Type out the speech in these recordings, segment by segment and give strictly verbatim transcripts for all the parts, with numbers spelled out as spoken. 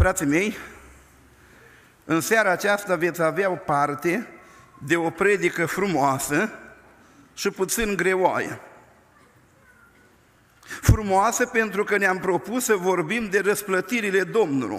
Frații mei, în seara aceasta veți avea o parte de o predică frumoasă și puțin greoaie. Frumoasă pentru că ne-am propus să vorbim de răsplătirile Domnului.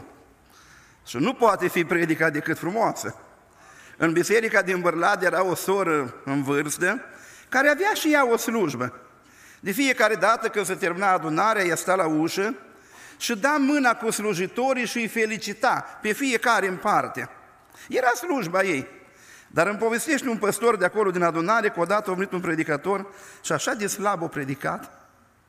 Și nu poate fi predica decât frumoasă. În biserica din Bârlad era o soră în vârstă care avea și ea o slujbă. De fiecare dată când se termina adunarea, ea sta la ușă și da mâna cu slujitorii și îi felicita pe fiecare în parte. Era slujba ei. Dar îmi povestește un păstor de acolo din adunare că odată a venit un predicator și așa de slab a predicat,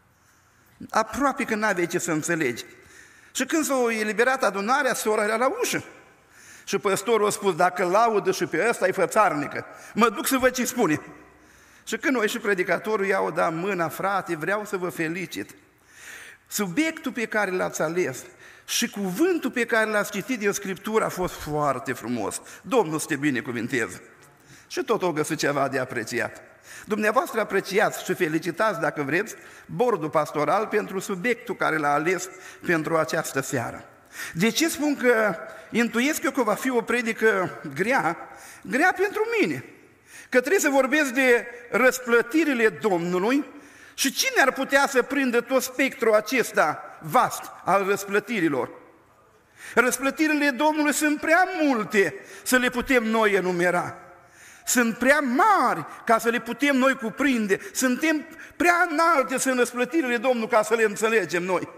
aproape că n-aveai ce să înțelegi. Și când s-a eliberat adunarea, sora era la ușă. Și păstorul a spus, dacă laudă și pe ăsta e fățarnică, mă duc să văd ce spune. Și când noi și predicatorul i-au dat mâna, frate, vreau să vă felicit. Subiectul pe care l-ați ales și cuvântul pe care l-ați citit din Scriptură a fost foarte frumos. Domnul să te binecuvinteze. Și tot o găsit ceva de apreciat. Dumneavoastră apreciați și felicitați, dacă vreți, bordul pastoral pentru subiectul care l-a ales pentru această seară. De ce spun că intuiesc eu că va fi o predică grea? Grea pentru mine. Că trebuie să vorbesc de răsplătirile Domnului și cine ar putea să prindă tot spectrul acesta vast al răsplătirilor? Răsplătirile Domnului sunt prea multe să le putem noi enumera. Sunt prea mari ca să le putem noi cuprinde. Suntem prea înalte sunt răsplătirile Domnului ca să le înțelegem noi.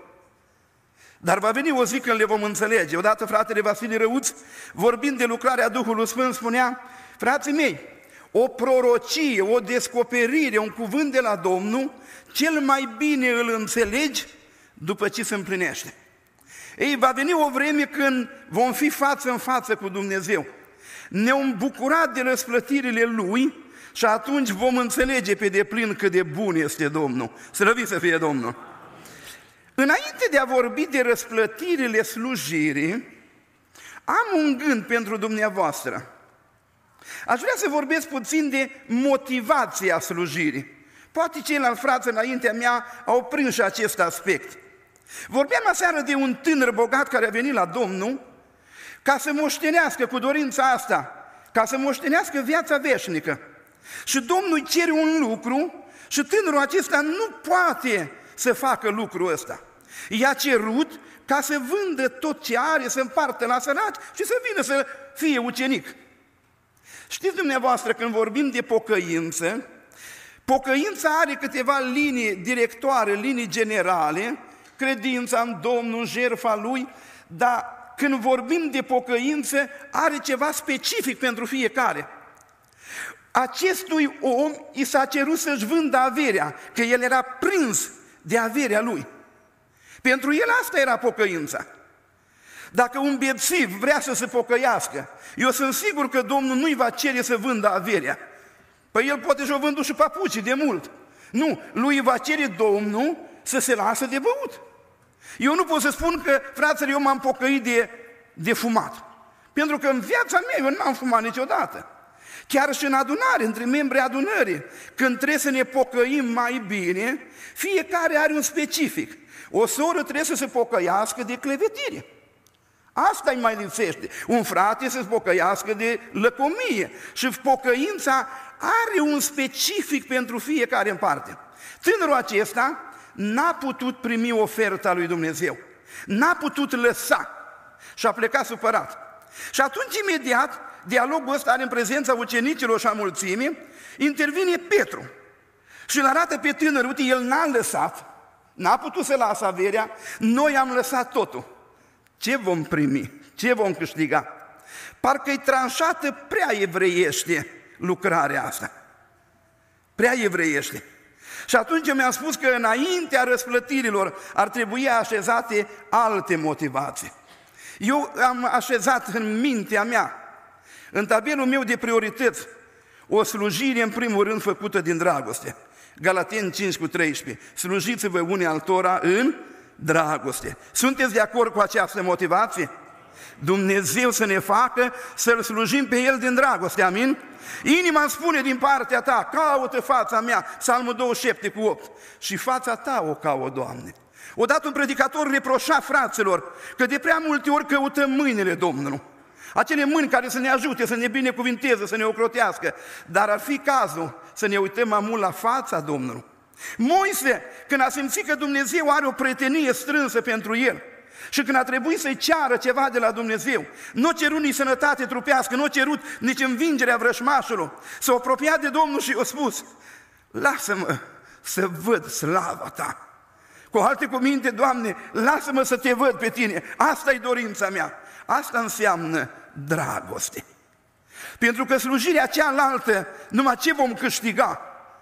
Dar va veni o zi când le vom înțelege. Odată fratele Vasile Răuț, vorbind de lucrarea Duhului Sfânt, spunea, frații mei, o prorocie, o descoperire, un cuvânt de la Domnul, cel mai bine îl înțelegi după ce se împlinește. Ei, va veni o vreme când vom fi față în față cu Dumnezeu. Ne-am bucurat de răsplătirile Lui și atunci vom înțelege pe deplin cât de bun este Domnul. Slăvit să fie Domnul! Înainte de a vorbi de răsplătirile slujirii, am un gând pentru dumneavoastră. Aș vrea să vorbesc puțin de motivația slujirii. Poate ceilalți frați înaintea mea au prins și acest aspect. Vorbeam aseară de un tânăr bogat care a venit la Domnul ca să moștenească cu dorința asta, ca să moștenească viața veșnică. Și Domnul îi cere un lucru și tânărul acesta nu poate să facă lucrul ăsta. I-a cerut ca să vândă tot ce are, să împartă la săraci și să vină să fie ucenic. Știți dumneavoastră, când vorbim de pocăință, pocăința are câteva linii directoare, linii generale, credința în Domnul, jertfa Lui, dar când vorbim de pocăință, are ceva specific pentru fiecare. Acestui om i s-a cerut să-și vândă averea, că el era prins de averea lui. Pentru el asta era pocăința. Dacă un bețiv vrea să se pocăiască, eu sunt sigur că Domnul nu-i va cere să vândă averea. Păi el poate și-o vândut și papucii de mult. Nu, lui va cere Domnul să se lasă de băut. Eu nu pot să spun că, fraților, eu m-am pocăit de, de fumat. Pentru că în viața mea eu n-am fumat niciodată. Chiar și în adunare, între membrii adunării, când trebuie să ne pocăim mai bine, fiecare are un specific. O soră trebuie să se pocăiască de clevetire. Asta îi mai lipsește. Un frate să se pocăiască de lăcomie. Și pocăința are un specific pentru fiecare în parte. Tânărul acesta n-a putut primi oferta lui Dumnezeu. N-a putut lăsa. Și a plecat supărat. Și atunci, imediat, dialogul ăsta are în prezența ucenicilor și a mulțimii, intervine Petru. Și îl arată pe tânăr, uite, el n-a lăsat, n-a putut să lasă averea, noi am lăsat totul. Ce vom primi? Ce vom câștiga? Parcă-i tranșată prea evreiește lucrarea asta. Prea evreiește. Și atunci mi-am spus că înaintea răsplătirilor ar trebui așezate alte motivații. Eu am așezat în mintea mea, în tabelul meu de priorități, o slujire în primul rând făcută din dragoste. Galateni cinci cu treisprezece. Slujiți-vă unii altora în dragoste. Sunteți de acord cu această motivație? Dumnezeu să ne facă să-L slujim pe El din dragoste, amin? Inima îmi spune din partea ta, caută fața mea, Psalmul douăzeci și șapte cu opt. Și fața ta o caut, Doamne. Odată un predicator reproșa fraților că de prea multe ori căutăm mâinile Domnului. Acele mâini care să ne ajute, să ne binecuvinteze, să ne ocrotească. Dar ar fi cazul să ne uităm mai mult la fața Domnului. Moise, când a simțit că Dumnezeu are o prietenie strânsă pentru el și când a trebuit să-i ceară ceva de la Dumnezeu, nu a cerut nici sănătate trupească, nu a cerut nici învingerea vrășmașului, s-a apropiat de Domnul și i-a spus: lasă-mă să văd slava ta. Cu alte cuvinte, Doamne, lasă-mă să te văd pe tine, asta e dorința mea. Asta înseamnă dragoste. Pentru că slujirea cealaltă, numai ce vom câștiga,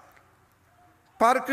parcă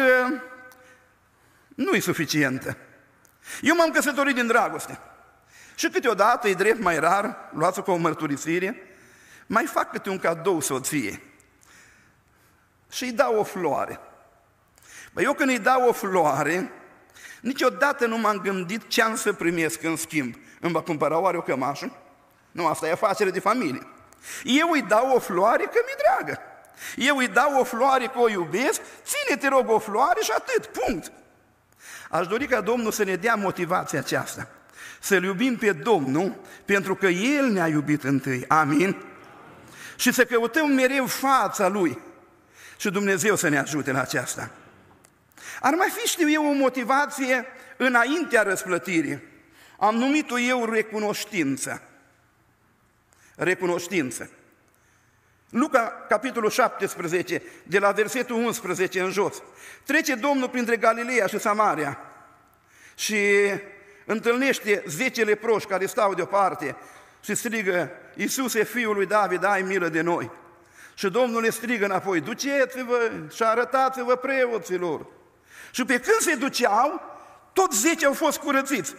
nu e suficientă. Eu m-am căsătorit din dragoste și câteodată, e drept mai rar, luați-o ca o mărturisire, mai fac câte un cadou soției și îi dau o floare. Băi, eu când îi dau o floare, niciodată nu m-am gândit ce am să primesc în schimb. Îmi va cumpăra oare o cămașă? Nu, asta e afacere de familie. Eu îi dau o floare că mi-e dragă. Eu îi dau o floare că o iubesc, ține, te rog, o floare și atât, punct. Aș dori ca Domnul să ne dea motivația aceasta, să-L iubim pe Domnul, pentru că El ne-a iubit întâi, amin? Și să căutăm mereu fața Lui și Dumnezeu să ne ajute la aceasta. Ar mai fi, știu eu, o motivație înaintea răsplătirii. Am numit-o eu recunoștință. Recunoștință. Luca, capitolul șaptesprezece, de la versetul unsprezece în jos. Trece Domnul printre Galileea și Samaria și întâlnește zece leproși care stau deoparte și strigă: Iisuse, Fiul lui David, ai milă de noi. Și Domnul le strigă înapoi: duceți-vă și arătați-vă preoților. Și pe când se duceau, toți zece au fost curățiți.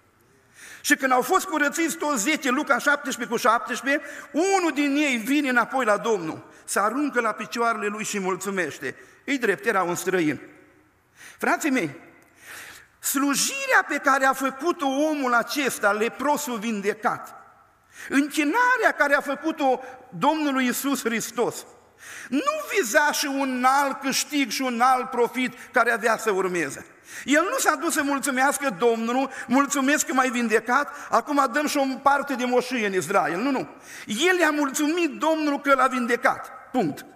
Și când au fost curățiți toți zece, Luca șaptesprezece cu șaptesprezece, unul din ei vine înapoi la Domnul, se aruncă la picioarele lui și mulțumește. Îi drept, era un străin. Frații mei, slujirea pe care a făcut-o omul acesta, leprosul vindecat, închinarea care a făcut-o Domnului Iisus Hristos, nu viza și un alt câștig și un alt profit care avea să urmeze. El nu s-a dus să mulțumească Domnului: mulțumesc că m-ai vindecat, acum dăm și o parte de moșie în Israel. Nu, nu. El i-a mulțumit Domnului că l-a vindecat. Punct.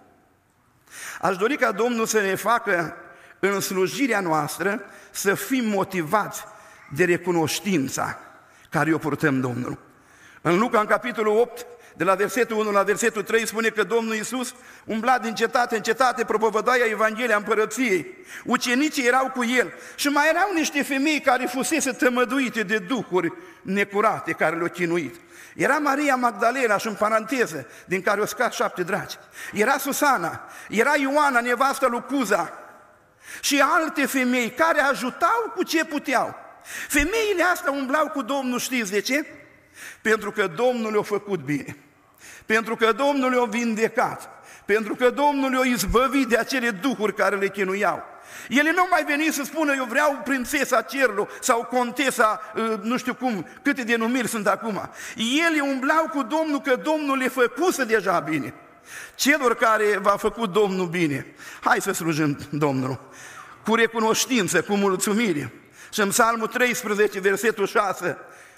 Aș dori ca Domnul să ne facă în slujirea noastră să fim motivați de recunoștința care o purtăm Domnului. În Luca, în capitolul opt, de la versetul unu la versetul trei, spune că Domnul Iisus umbla din cetate în cetate, propovăduia Evanghelia Împărăției. Ucenicii erau cu El și mai erau niște femei care fusese tămăduite de duhuri necurate care le-au chinuit. Era Maria Magdalena, și în paranteză, din care o scad șapte dragi. Era Susana, era Ioana, nevastă lui Cuza, și alte femei care ajutau cu ce puteau. Femeile astea umblau cu Domnul, știți de ce? Pentru că Domnul le-a făcut bine, pentru că Domnul le-a vindecat, pentru că Domnul le-a izbăvit de acele duhuri care le chinuiau. Ele nu mai veni să spună: eu vreau prințesa cerului sau contesa, nu știu cum, câte denumiri sunt acum. Ele umblau cu Domnul că Domnul le făcuse deja bine. Celor care v-a făcut Domnul bine, hai să slujim Domnul cu recunoștință, cu mulțumire. Și în Psalmul treisprezece, versetul șase,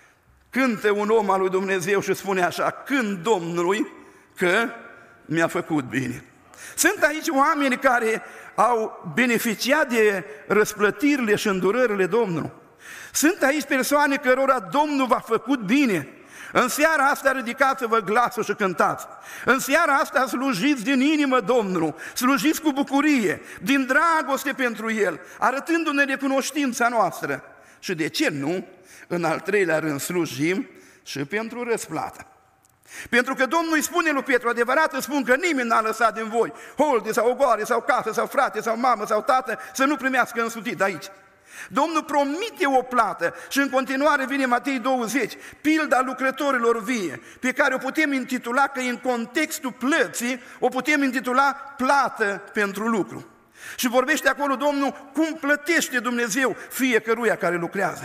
cântă un om al lui Dumnezeu și spune așa: cânt Domnului că mi-a făcut bine. Sunt aici oameni care au beneficiat de răsplătirile și îndurările Domnului. Sunt aici persoane cărora Domnul v-a făcut bine. În seara asta ridicați-vă glasul și cântați. În seara asta slujiți din inimă Domnul, slujiți cu bucurie, din dragoste pentru El, arătându-ne recunoștința noastră. Și de ce nu, în al treilea rând, slujim și pentru răsplată. Pentru că Domnul îi spune lui Petru: adevărat îți spun că nimeni n-a lăsat din voi holde sau ogoare sau casă sau frate sau mamă sau tată să nu primească însutit aici. Domnul promite o plată și în continuare vine Matei douăzeci, pilda lucrătorilor vie, pe care o putem intitula, că în contextul plății o putem intitula plată pentru lucru. Și vorbește acolo Domnul cum plătește Dumnezeu fiecăruia care lucrează.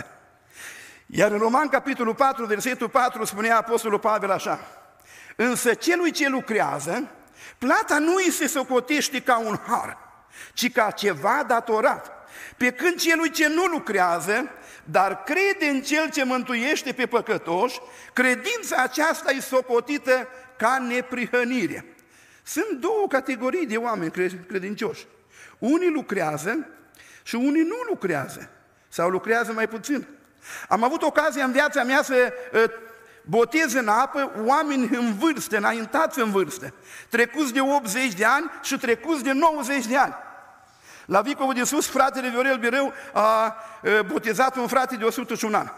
Iar în Roman, capitolul patru, versetul patru, spunea Apostolul Pavel așa: însă celui ce lucrează, plata nu îi se socotește ca un har, ci ca ceva datorat. Pe când celui ce nu lucrează, dar crede în Cel ce mântuiește pe păcătoși, credința aceasta e socotită ca neprihănire. Sunt două categorii de oameni credincioși. Unii lucrează și unii nu lucrează, sau lucrează mai puțin. Am avut ocazia în viața mea să botez în apă oameni în vârstă, înaintați în vârstă, trecuți de optzeci de ani și trecuți de nouăzeci de ani. La Vicovul de Sus, fratele Viorel Birău a botezat un frate de o sută și un an.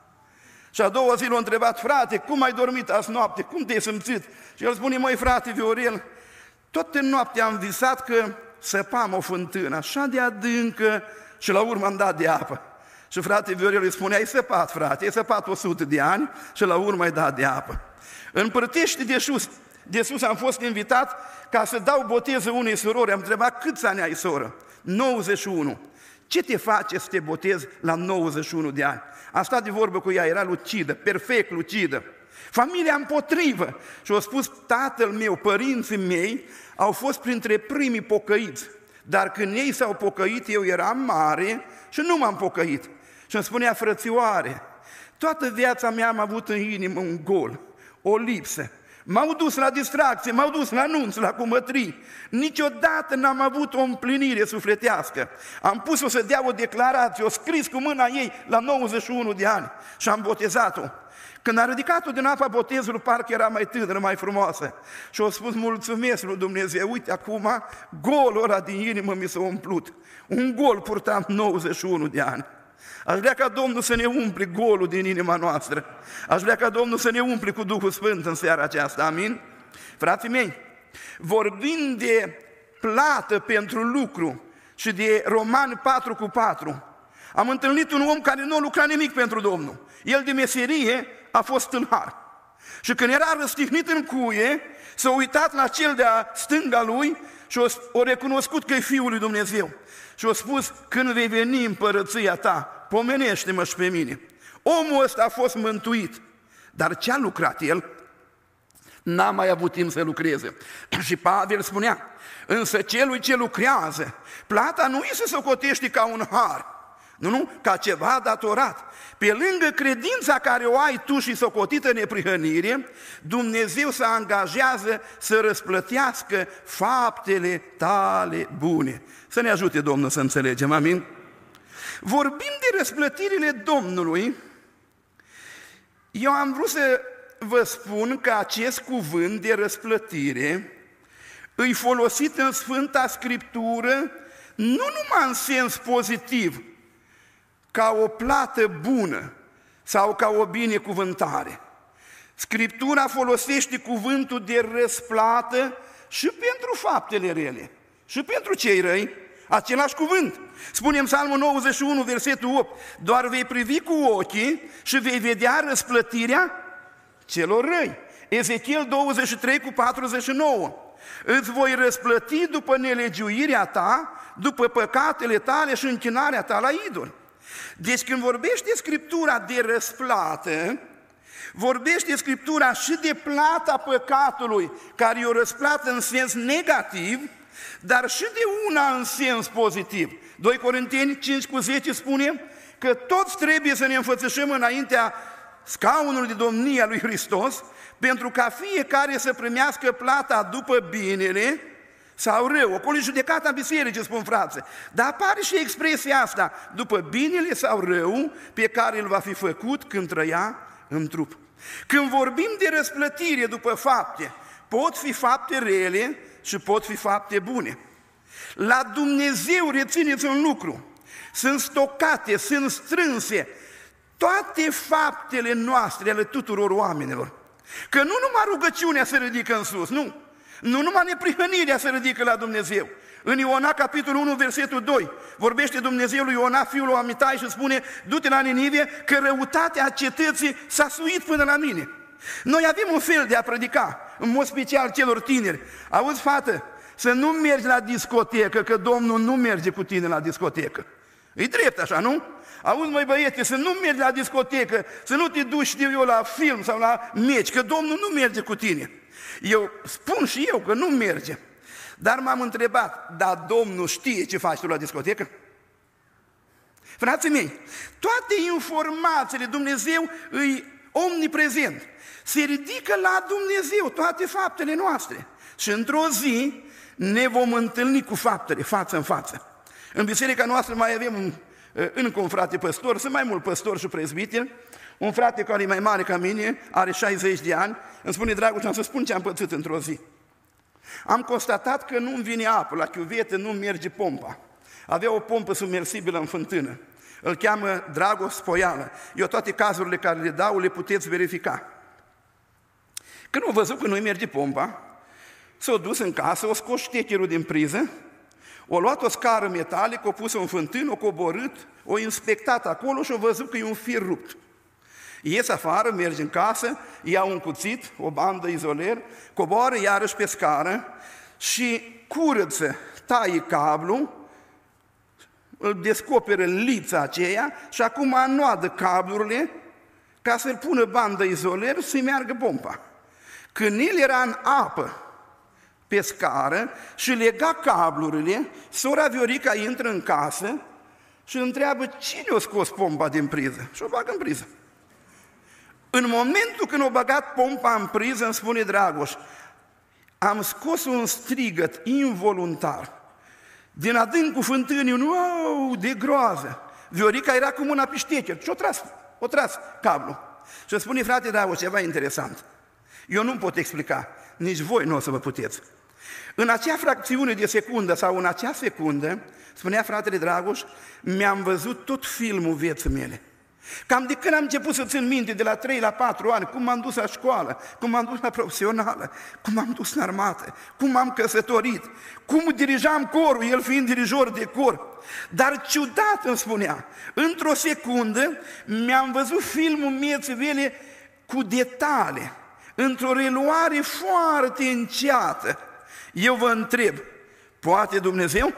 Și a doua zi l-a întrebat: frate, cum ai dormit azi noapte? Cum te-ai simțit? Și el spune: măi, frate Viorel, toată noaptea am visat că săpam o fântână așa de adâncă și la urmă am dat de apă. Și frate Viorel îi spune: ai săpat, frate, ai săpat o sută de ani și la urmă ai dat de apă. În Părtești de sus, de sus am fost invitat ca să dau boteză unei surori. Am întrebat: câți ani ai, soră? nouăzeci și unu. Ce te face să te botezi la nouăzeci și unu de ani? Am stat de vorbă cu ea, era lucidă, perfect lucidă. Familia împotrivă. Și a spus: tatăl meu, părinții mei au fost printre primii pocăiți, dar când ei s-au pocăit, eu eram mare și nu m-am pocăit. Și îmi spunea: frățioare, toată viața mea am avut în inimă un gol, o lipsă. M-au dus la distracție, m-au dus la anunț, la cumătrii. Niciodată n-am avut o împlinire sufletească. Am pus-o să dea o declarație, o scris cu mâna ei la nouăzeci și unu de ani și am botezat-o. Când a ridicat-o din apa botezului, parcă era mai tânără, mai frumoasă. Și a spus: mulțumesc lui Dumnezeu, uite acum golul ăla din inimă mi s-a umplut. Un gol purtam nouăzeci și unu de ani. Aș vrea ca Domnul să ne umple golul din inima noastră. Aș vrea ca Domnul să ne umple cu Duhul Sfânt în seara aceasta, amin? Frații mei, vorbind de plată pentru lucru și de Romani patru cu patru, am întâlnit un om care nu a lucrat nimic pentru Domnul. El de meserie a fost tâlhar. Și când era răstihnit în cuie, s-a uitat la cel de-a stânga lui și a recunoscut că e Fiul lui Dumnezeu. Și a spus: când vei veni împărăția ta, pomenește-mă și pe mine. Omul ăsta a fost mântuit, dar ce a lucrat el? N-a mai avut timp să lucreze. Și Pavel spunea: însă celui ce lucrează, plata nu îi se socotește ca un har, nu, nu, ca ceva datorat. Pe lângă credința care o ai tu și socotită neprihănire, Dumnezeu se angajează să răsplătească faptele tale bune. Să ne ajute Domnul să înțelegem, amin? Vorbim de răsplătirile Domnului. Eu am vrut să vă spun că acest cuvânt de răsplătire îi folosit în Sfânta Scriptură nu numai în sens pozitiv, ca o plată bună sau ca o binecuvântare. Scriptura folosește cuvântul de răsplată și pentru faptele rele, și pentru cei răi, același cuvânt. Spune în Psalmul nouăzeci și unu, versetul opt: doar vei privi cu ochii și vei vedea răsplătirea celor răi. Ezechiel douăzeci și trei cu patruzeci și nouă: îți voi răsplăti după nelegiuirea ta, după păcatele tale și închinarea ta la idoli. Deci când vorbește Scriptura de răsplată, vorbește Scriptura și de plata păcatului, care e o răsplată în sens negativ, dar și de una în sens pozitiv. doi Corinteni cinci cu zece spune că toți trebuie să ne înfățișăm înaintea scaunului de domnie a lui Hristos, pentru ca fiecare să primească plata după binele sau rău. Acolo e judecata bisericii, spun frații. Dar apare și expresia asta: după binele sau rău pe care îl va fi făcut când trăia în trup. Când vorbim de răsplătire după fapte, pot fi fapte rele și pot fi fapte bune. La Dumnezeu, rețineți un lucru: sunt stocate, sunt strânse toate faptele noastre, ale tuturor oamenilor. Că nu numai rugăciunea se ridică în sus, nu. Nu numai neprihănirea se ridică la Dumnezeu. În Iona, capitolul unu, versetul doi, vorbește Dumnezeu lui Iona, fiul lui Amitai, și spune: du-te la Ninive, că răutatea cetății s-a suit până la mine. Noi avem un fel de a predica, în mod special celor tineri: auzi, fată, să nu mergi la discotecă, că Domnul nu merge cu tine la discotecă. E drept așa, nu? Auzi, măi băiete, să nu mergi la discotecă, să nu te duci, știu eu, la film sau la meci, că Domnul nu merge cu tine. Eu spun și eu că nu merge. Dar m-am întrebat: dar Domnul știe ce faci tu la discotecă? Frații mei, toate informațiile, Dumnezeu îi omniprezent. Se ridică la Dumnezeu toate faptele noastre. Și într-o zi ne vom întâlni cu faptele, față în față. În biserica noastră mai avem un, încă un frate păstor, sunt mai mulți păstori și prezbiteri. Un frate care e mai mare ca mine, are șaizeci de ani, îmi spune: Dragoș, am să spun ce am pățit într-o zi. Am constatat că nu-mi vine apă, la chiuvetă nu merge pompa. Avea o pompă submersibilă în fântână. Îl cheamă Dragoș Spoială. Eu toate cazurile care le dau le puteți verifica. Când au văzut că nu-i merge pompa, s-au dus în casă, o scos ștecherul din priză, o luat o scară metalică, o pus-o în fântână, o coborât, o inspectat acolo și au văzut că e un fir rupt. Ies afară, merge în casă, ia un cuțit, o bandă izoler, coboară iarăși pe scară și curăță, taie cablul, îl descoperă lița aceea și acum anoadă cablurile ca să-l pună bandă izoler să-i meargă pompa. Când el era în apă pe scară și lega cablurile, sora Viorica intră în casă și întreabă: cine a scos pompa din priză? Și o bagă în priză. În momentul când a băgat pompa în priză, îmi spune Dragoș: am scos un strigăt involuntar din adâncul fântânii, wow, de groază. Viorica era cu mâna pe ștecher și o tras, o tras cablu. Și îmi spune: frate Dragoș, ceva interesant. Eu nu pot explica, nici voi nu o să vă puteți. În acea fracțiune de secundă sau în acea secundă, spunea fratele Dragoș, mi-am văzut tot filmul vieții mele. Cam de când am început să țin minte, de la trei la patru ani, cum m-am dus la școală, cum m-am dus la profesională, cum m-am dus în armată, cum m-am căsătorit, cum dirijam corul, el fiind dirijor de cor. Dar ciudat îmi spunea, într-o secundă mi-am văzut filmul vieții mele cu detalii, într-o reluare foarte înceată. Eu vă întreb, poate Dumnezeu?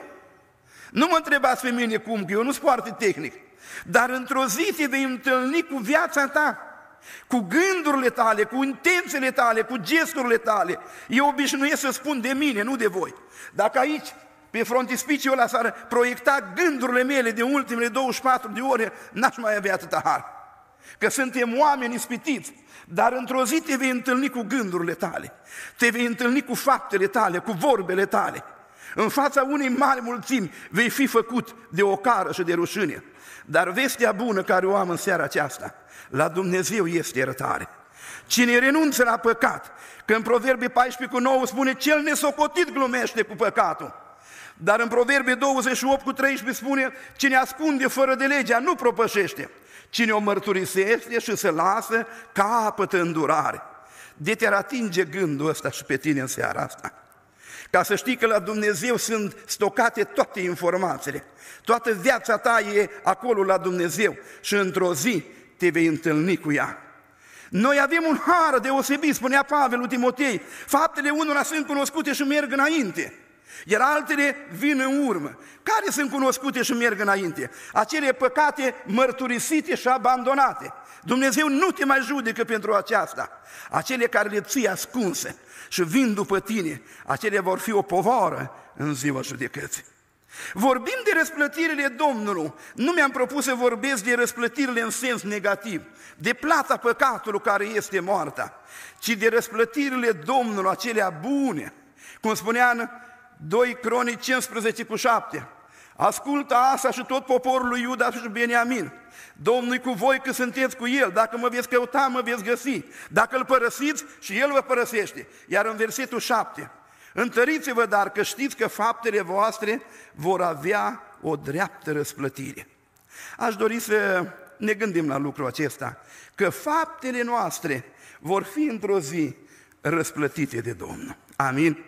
Nu mă întrebați pe mine cum, că eu nu sunt foarte tehnic, dar într-o zi te vei întâlni cu viața ta, cu gândurile tale, cu intențiile tale, cu gesturile tale. Eu obișnuiesc să spun de mine, nu de voi. Dacă aici, pe frontispiciul ăla, s-ar proiecta gândurile mele de ultimele douăzeci și patru de ore, n-aș mai avea atâta har. Că suntem oameni ispitiți, dar într-o zi te vei întâlni cu gândurile tale, te vei întâlni cu faptele tale, cu vorbele tale. În fața unei mari mulțimi vei fi făcut de ocară și de rușine. Dar vestea bună care o am în seara aceasta, la Dumnezeu este iertare. Cine renunță la păcat, că în Proverbe paisprezece cu nouă spune: cel nesocotit glumește cu păcatul. Dar în Proverbe douăzeci și opt cu treisprezece spune: cine ascunde fără de legea nu propășește. Cine o mărturisește și se lasă, capătă îndurare. De te-ar atinge gândul ăsta și pe tine în seara asta. Ca să știi că la Dumnezeu sunt stocate toate informațiile. Toată viața ta e acolo la Dumnezeu și într-o zi te vei întâlni cu ea. Noi avem un har deosebit, spunea Pavel lui Timotei, faptele unora sunt cunoscute și merg înainte, iar altele vin în urmă. Care sunt cunoscute și merg înainte? Acele păcate mărturisite și abandonate. Dumnezeu nu te mai judecă pentru aceasta. Acele care le ții ascunse și vin după tine, acele vor fi o povară în ziua judecății. Vorbim de răsplătirile Domnului. Nu mi-am propus să vorbesc de răsplătirile în sens negativ, de plata păcatului care este moartea, ci de răsplătirile Domnului, acelea bune. Cum spunea în doi Cronici cincisprezece cu șapte, ascultă Asa și tot poporul lui Iuda și Beniamin, Domnul-i cu voi că sunteți cu El, dacă mă veți căuta, mă veți găsi, dacă îl părăsiți și El vă părăsește. Iar în versetul șapte, întăriți-vă dar că știți că faptele voastre vor avea o dreaptă răsplătire. Aș dori să ne gândim la lucrul acesta, că faptele noastre vor fi într-o zi răsplătite de Domnul. Amin?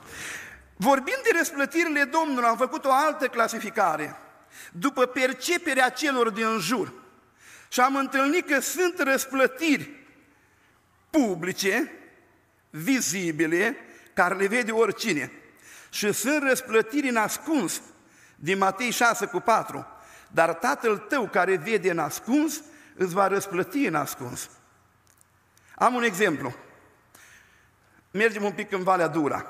Vorbind de răsplătirile Domnului, am făcut o altă clasificare, după perceperea celor din jur. Și am întâlnit că sunt răsplătiri publice, vizibile, care le vede oricine. Și sunt răsplătiri în ascuns, din Matei șase cu patru. Dar Tatăl tău care vede în ascuns, îți va răsplăti în ascuns. Am un exemplu. Mergem un pic în Valea Dura.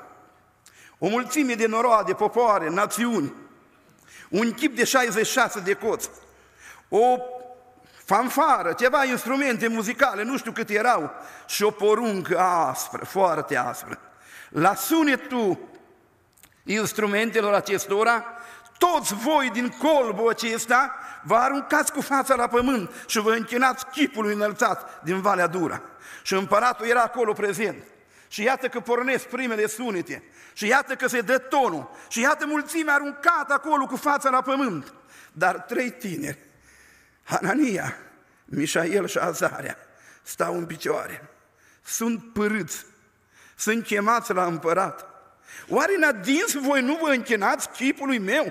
O mulțime de noroade, popoare, națiuni, un chip de șaizeci și șase de coți. o fanfară, ceva instrumente muzicale, nu știu câte erau, și o poruncă aspră, foarte aspră. La sunetul instrumentelor acestora, toți voi din colbul acesta vă aruncați cu fața la pământ și vă închinați chipului înălțat din Valea Dura. Și împăratul era acolo prezent. Și iată că pornesc primele sunete. Și iată că se dă tonul. Și iată mulțimea aruncată acolo cu fața la pământ. Dar trei tineri, Hanania, Mișael și Azarea, stau în picioare. Sunt părâți. Sunt chemați la împărat. Oare în adins voi nu vă închinați chipului meu?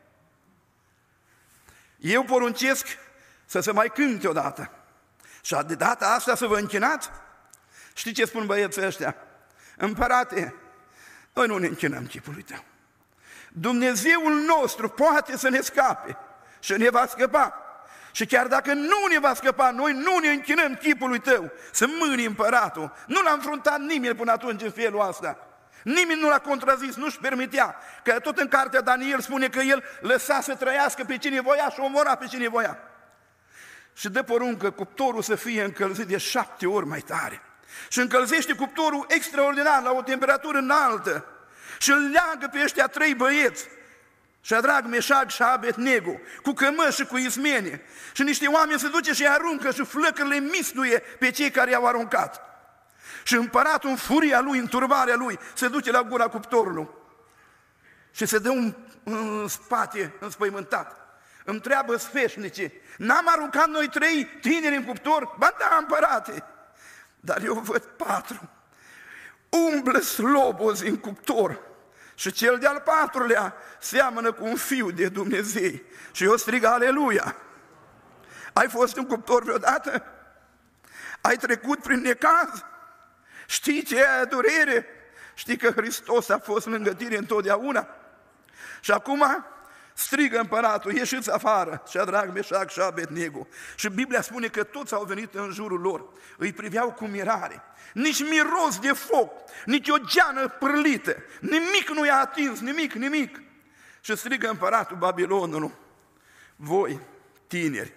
Eu poruncesc să se mai cânte odată. Și de data asta să vă închinați? Știi ce spun băieții ăștia? Împărate, noi nu ne închinăm chipului tău. Dumnezeul nostru poate să ne scape și ne va scăpa. Și chiar dacă nu ne va scăpa, noi nu ne închinăm chipului tău. Să mâni împăratul. Nu l-a înfruntat nimeni până atunci în felul ăsta. Nimeni nu l-a contrazis, nu-și permitea. Că tot în cartea Daniel spune că el lăsa să trăiască pe cine voia și omora pe cine voia. Și dă poruncă cuptorul să fie încălzit de șapte ori mai tare. Și încălzește cuptorul extraordinar, la o temperatură înaltă. Și îl leagă pe ăștia trei băieți, Șadrac, Meșag și Abednego, cu cămăși și cu ismene. Și niște oameni se duce și îi aruncă și flăcările mistuie pe cei care i-au aruncat. Și împăratul în furia lui, în turbarea lui, se duce la gura cuptorului. Și se dă un, în spate înspăimântat. Îmi întreabă sfeșnice, n-am aruncat noi trei tineri în cuptor? Ba da, împărate, dar eu văd patru. Umblă slobozi în cuptor. Și cel de-al patrulea seamănă cu un fiu de Dumnezeu. Și eu strig aleluia. Ai fost în cuptor vreodată? Ai trecut prin necaz? Știi ce e durere? Știi că Hristos a fost lângă tine întotdeauna? Și acum strigă împăratul, ieșiți afară, Șadrac, Meșac și Abednego. Și Biblia spune că toți au venit în jurul lor, îi priveau cu mirare. Nici miros de foc, nici o geană pârlită, nimic nu i-a atins, nimic, nimic. Și strigă împăratul Babilonului, voi, tineri,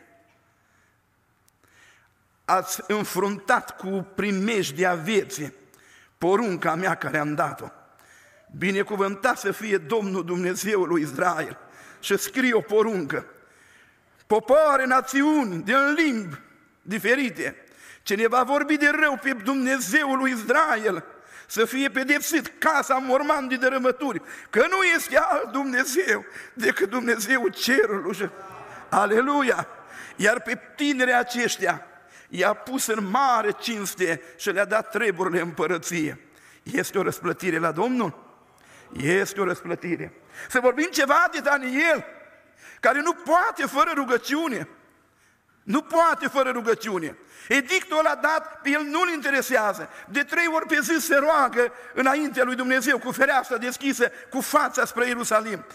ați înfruntat cu primejdea vieții porunca mea care am dat-o. Binecuvântat să fie Domnul Dumnezeul lui Israel. Și scrie o poruncă. Popoare, națiuni, din limbi diferite, cine va vorbi de rău pe Dumnezeul lui Israel, să fie pedepsit, casa morman de dărâmături, că nu este alt Dumnezeu decât Dumnezeul cerului. Aleluia! Iar pe tinerii aceștia i-a pus în mare cinste și le-a dat treburile împărăție. Este o răsplătire la Domnul? Este o răsplătire. Să vorbim ceva de Daniel, care nu poate fără rugăciune. Nu poate fără rugăciune. Edictul ăla dat, pe el nu-l interesează. De trei ori pe zi se roagă înaintea lui Dumnezeu, cu fereastra deschisă, cu fața spre Ierusalim.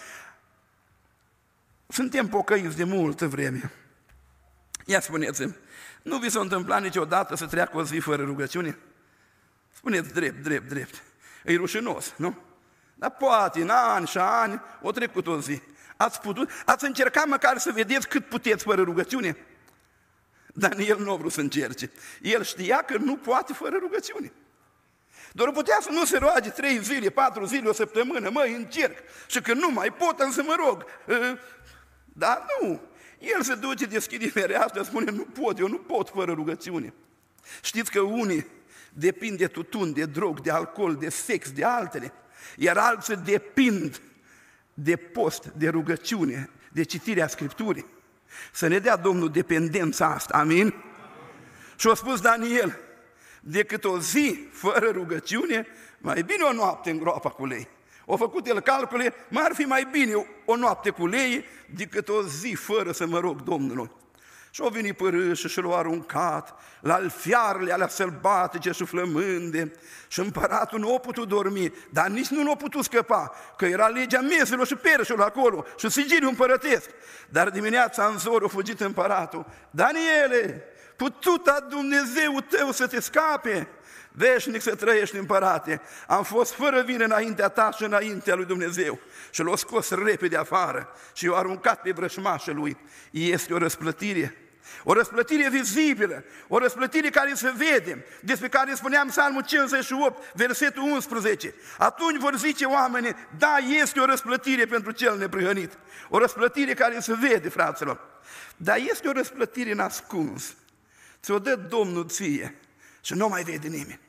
Suntem pocăiți de multă vreme. Ia spuneți-mi, nu vi s-a întâmplat niciodată să treacă o zi fără rugăciune? Spuneți drept, drept, drept. E rușinos, nu? Dar poate, în ani și ani, o trecut o zi. Ați putut, ați încercat măcar să vedeți cât puteți fără rugăciune? Daniel nu a vrut să încerce. El știa că nu poate fără rugăciune. Doar putea să nu se roage trei zile, patru zile, o săptămână, măi, încerc. Și că nu mai pot, am să mă rog. Dar nu. El se duce, deschide fereastra, spune, nu pot, eu nu pot fără rugăciune. Știți că unii depind de tutun, de drog, de alcool, de sex, de altele, iar alții depind de post, de rugăciune, de citirea Scripturii. Să ne dea Domnul dependența asta, amin? Amin. Și a spus Daniel, decât o zi fără rugăciune, mai bine o noapte în groapa cu lei. O făcut el calcule, m-ar fi mai bine o noapte cu lei decât o zi fără să mă rog Domnului. Și au venit părâșii și l-au aruncat la fiarele alea sălbatice și flămânde și împăratul nu a putut dormi, dar nici nu l-a putut scăpa, că era legea meselor și perșilor acolo și sigiliul împărătesc. Dar dimineața în zor a fugit împăratul. Daniele, pututa Dumnezeu tău să te scape? veșnic să trăiești, împărate, am fost fără vină înaintea ta și înaintea lui Dumnezeu. Și l-a scos repede afară și i-a aruncat pe vrășmașă lui. Este o răsplătire, o răsplătire vizibilă, o răsplătire care se vede, despre care spuneam Psalmul cincizeci și opt, versetul unsprezece. Atunci vor zice oamenii, da, este o răsplătire pentru cel neprihănit. O răsplătire care se vede, fraților. Dar este o răsplătire în ascuns. Ți-o dă Domnul ție și nu mai vede nimeni.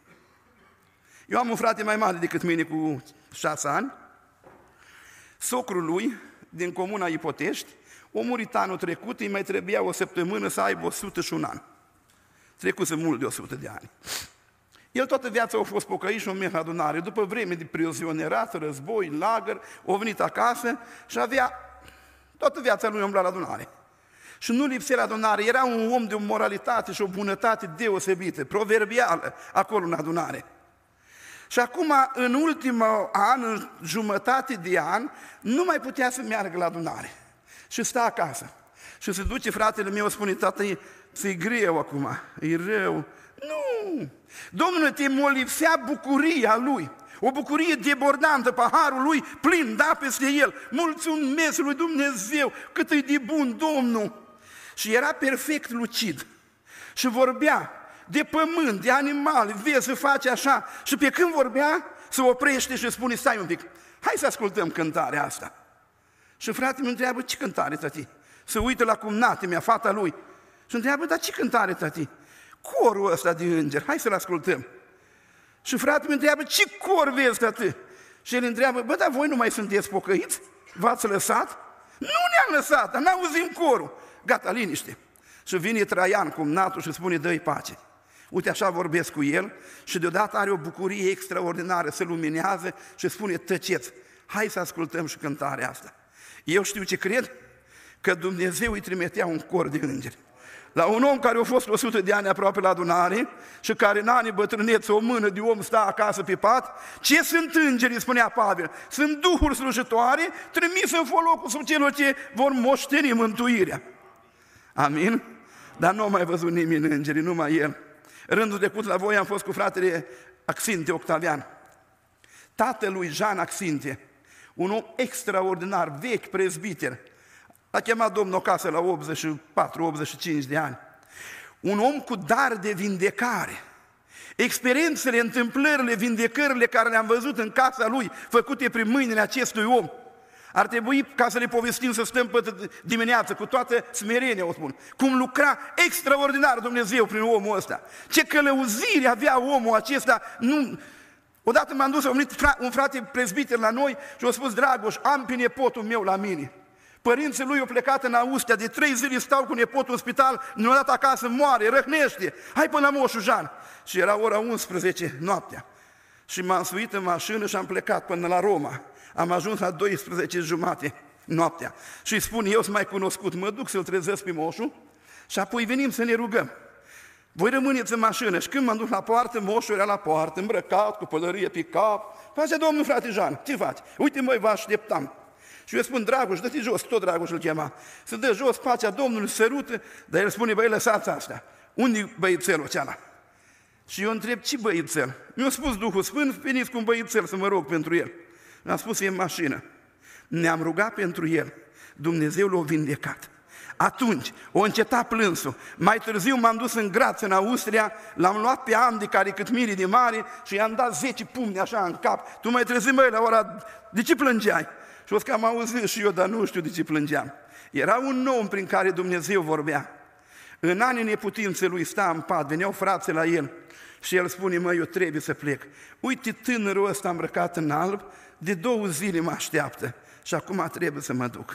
Eu am un frate mai mare decât mine cu șase ani. Socrul lui, din comuna Ipotești, a murit anul trecut, îi mai trebuia o săptămână să aibă o sută și un an. Trecuse mult de o sută de ani. El toată viața a fost pocăit și a mers la adunare. După vreme de prizionerat, război, lagăr, a venit acasă și avea toată viața lui umbla la adunare. Și nu lipsea la adunare, era un om de o moralitate și o bunătate deosebită, proverbială, acolo în adunare. Și acum, în ultimul an, în jumătate de an, nu mai putea să meargă la adunare. Și stă acasă. Și se duce fratele meu, spune, tată, ți-e greu acum, e rău. Nu! Domnule, te m-o lipsea bucuria lui. O bucurie debordantă, paharul lui plin, da peste el. Mulțumesc lui Dumnezeu, cât e de bun Domnul! Și era perfect lucid. Și vorbea de pământ, de animale, vezi să face așa. Și pe când vorbea, se oprește și spune, stai un pic, hai să ascultăm cântarea asta. Și fratele meu întreabă, ce cântare, tati? Se uită la cumnate mea, fata lui. Și întreabă, dar ce cântare, tati? Corul ăsta de îngeri, hai să-l ascultăm. Și fratele meu întreabă, ce cor vezi, tati? Și el întreabă, bă, dar voi nu mai sunteți pocăiți? V-ați lăsat? Nu ne-am lăsat, dar n-auzim corul. Gata, liniște. Și vine Traian, cumnatul, și spune, dă-i pace. Uite, așa vorbesc cu el și deodată are o bucurie extraordinară, se luminează și spune, tăceți, hai să ascultăm și cântarea asta. Eu știu ce cred? Că Dumnezeu îi trimitea un cor de îngeri. La un om care a fost o sută de ani aproape la adunare și care în anii bătrânețe o mână de om sta acasă pe pat, ce sunt îngerii, spunea Pavel? Sunt duhuri slujitoare trimise în folosul celor ce vor moșteni mântuirea. Amin? Dar nu a mai văzut nimeni în îngerii, numai el. Rândul trecut la voi am fost cu fratele Axinte Octavian. Tatălui Jean Axinte, un om extraordinar, vechi, prezbiter. L-a chemat domnul acasă la optzeci și patru optzeci și cinci de ani. Un om cu dar de vindecare. Experiențele, întâmplările, vindecările care le-am văzut în casa lui, făcute prin mâinile acestui om, ar trebui, ca să le povestim, să stăm pe dimineață, cu toată smerenia, o spun. Cum lucra extraordinar Dumnezeu prin omul ăsta. Ce călăuzire avea omul acesta. Nu... Odată m-am dus, a venit un frate prezbiter la noi și a spus, Dragoș, am pe nepotul meu la mine. Părinții lui au plecat în Austria, de trei zile stau cu nepotul în spital, nu a dat acasă, moare, răhnește. Hai până la moșul Jean. Și era ora unsprezece noaptea. Și m-am suit în mașină și am plecat până la Roma. Am ajuns la douăsprezece jumate noaptea. Și îi spun, eu sunt mai cunoscut, mă duc să-l trezesc pe moșul și apoi venim să ne rugăm. Voi rămâneți în mașină. Și când m-am dus la poartă, moșul era la poartă, îmbrăcat, cu pălărie pe cap. Face, domnul frate Jean, ce faci? Uite, măi, vă așteptam. Și eu spun, Dragoș, dă-te jos, tot Dragoș îl chema. Se dă jos, pacea Domnului, sărută, dar el spune, băi, lăsați asta. Unde-i băițelul ceala? Și eu întreb, ce băițel? Mi-a spus Duhul Sfânt, veniți cu un băițel să mă rog pentru el. L-am spus, e în mașină. Ne-am rugat pentru el. Dumnezeu l-a vindecat. Atunci, o încetat plânsul. Mai târziu m-am dus în Graz, în Austria, l-am luat pe Andy, care cât miri de mare, și i-am dat zece pumni așa în cap. Tu mai trezi, măi, la ora... De ce plângeai? Și o să că am auzit și eu, dar nu știu de ce plângeam. Era un om prin care Dumnezeu vorbea. În anii neputințe lui sta în pat, veneau frații la el și el spune, măi, eu trebuie să plec. Uite, tânărul ăsta îmbrăcat în alb, de două zile mă așteaptă și acum trebuie să mă duc.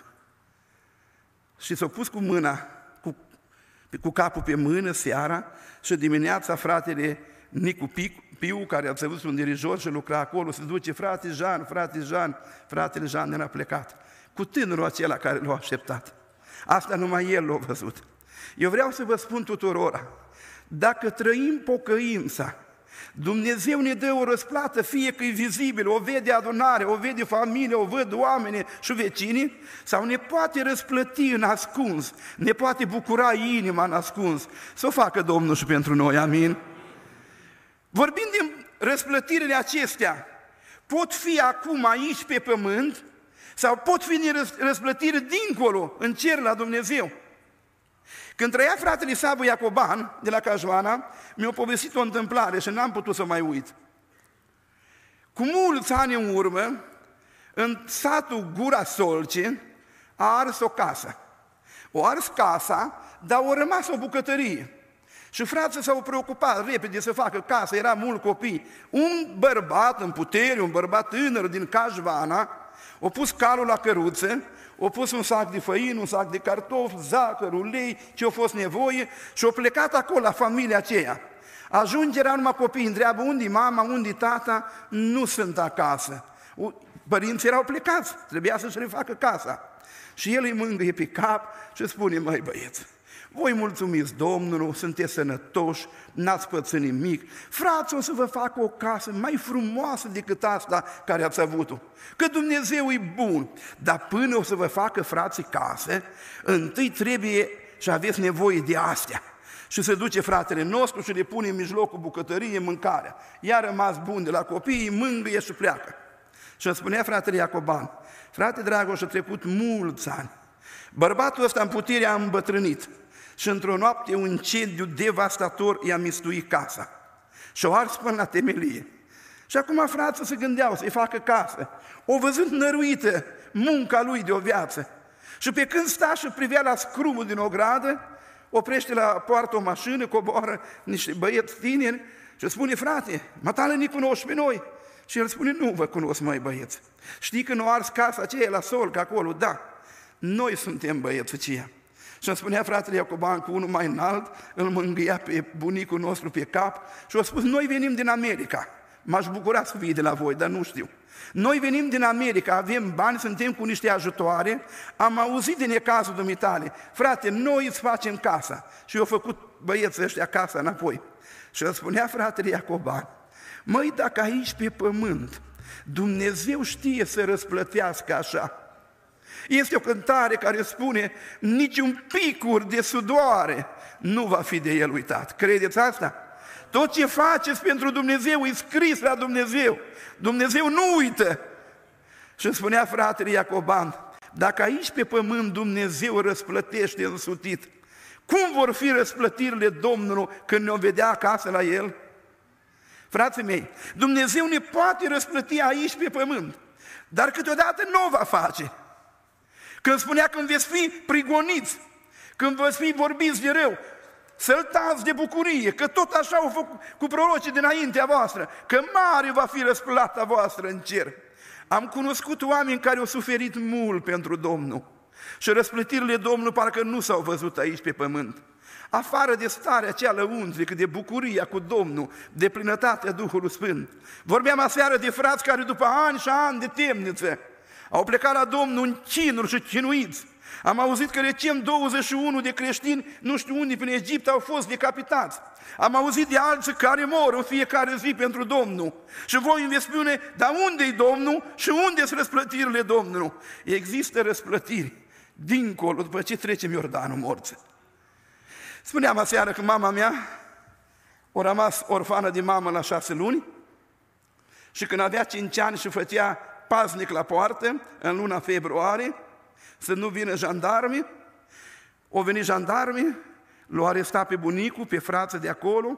Și s-a pus cu mâna, cu, cu capul pe mână seara și dimineața fratele Nicu Piu, care ați văzut un dirijor și lucra acolo, se duce, frate Jean, frate Jean, fratele Jean era plecat, cu tânărul acela care l-a așteptat. Asta numai el l-a văzut. Eu vreau să vă spun tuturora, dacă trăim pocăința, Dumnezeu ne dă o răsplată, fie că e vizibil, o vede adunare, o vede familie, o văd oamenii și vecinii, sau ne poate răsplăti în ascuns, ne poate bucura inima în ascuns. Să o facă Domnul și pentru noi, amin? Vorbind din răsplătirile acestea, pot fi acum aici pe pământ sau pot fi răsplătiri dincolo, în cer la Dumnezeu. Când trăia fratele Savu Iacoban de la Cajvana, mi-a povestit o întâmplare și n-am putut să mai uit. Cu mulți ani în urmă, în satul Gura Solce, a ars o casă. O ars casa, dar a rămas o bucătărie. Și frații s-au preocupat repede să facă casă, era mult copii. Un bărbat în putere, un bărbat tânăr din Cajvana, a pus calul la căruță, a pus un sac de făină, un sac de cartofi, zahăr, ulei, ce a fost nevoie și a plecat acolo la familia aceea. Ajunge, era numai copii, întreabă unde mama, unde tata, nu sunt acasă. Părinții erau plecați, trebuia să-și refacă casa. Și el îi mângâie pe cap și spune, măi băieți, voi mulțumiți Domnului, sunteți sănătoși, n-ați pățit nimic, frați, o să vă fac o casă mai frumoasă decât asta care ați avut-o, că Dumnezeu e bun, dar până o să vă facă frații casă, întâi trebuie și aveți nevoie de astea. Și se duce fratele nostru și le pune în mijlocul bucătăriei mâncarea. I-a rămas bun de la copii, îi mângâie și pleacă. Și îmi spunea fratele Iacoban, frate Dragoș, a trecut mulți ani. Bărbatul ăsta în putere a îmbătrânit și într-o noapte un incendiu devastator i-a mistuit casa. Și-o ars până la temelie. Și acum frații se gândeau să-i facă casă. O văzut năruită munca lui de o viață. Și pe când sta și privea la scrumul din ogradă, oprește la poartă o mașină, coboară niște băieți tineri și spune, frate, matale ne cunoști pe noi? Și el spune, nu vă cunosc, mai băieți. Știi că nu ars casa aceea la Solc acolo? Da, noi suntem băieții aceia. Și îmi spunea fratele Iacoban cu unul mai înalt, îl mângâia pe bunicul nostru pe cap și a spus, noi venim din America. M-aș bucura să vii de la voi, dar nu știu. Noi venim din America, avem bani, suntem cu niște ajutoare, am auzit din necazul dumitale. Frate, noi îți facem casa. Și eu făcut băieții ăștia casa înapoi. Și îmi spunea fratele Iacoban, măi, dacă aici pe pământ Dumnezeu știe să răsplătească așa, este o cântare care spune, niciun picur de sudoare nu va fi de el uitat. Credeți asta? Tot ce faceți pentru Dumnezeu e scris la Dumnezeu. Dumnezeu nu uită. Și îmi spunea fratele Iacoban, dacă aici pe pământ Dumnezeu răsplătește însutit, cum vor fi răsplătirile Domnului când ne-o vedea acasă la El? Frații mei, Dumnezeu ne poate răsplăti aici pe pământ, dar câteodată nu o va face. Când spunea, când veți fi prigoniți, când veți fi vorbiți de rău, săltați de bucurie, că tot așa au făcut cu prorocii dinaintea voastră, că mare va fi răsplata voastră în cer. Am cunoscut oameni care au suferit mult pentru Domnul și răsplătirile Domnului parcă nu s-au văzut aici pe pământ. Afară de starea aceea lăuntrică, de bucuria cu Domnul, de plinătatea Duhului Sfânt. Vorbeam aseară de frați care după ani și ani de temniță au plecat la Domnul în chinuri și chinuiți. Am auzit că recent douăzeci și unu de creștini, nu știu unde, prin Egipt, au fost decapitați. Am auzit de alții care mor în fiecare zi pentru Domnul. Și voi îmi veți spune, dar unde-i Domnul și unde sunt răsplătirile Domnului? Există răsplătiri dincolo, după ce trecem Iordanul morții. Spuneam aseară că mama mea a rămas orfană de mamă la șase luni și când avea cinci ani și făcea paznic la poartă, în luna februarie, să nu vină jandarmii, au venit jandarmii, l-au arestat pe bunicul, pe frață de acolo,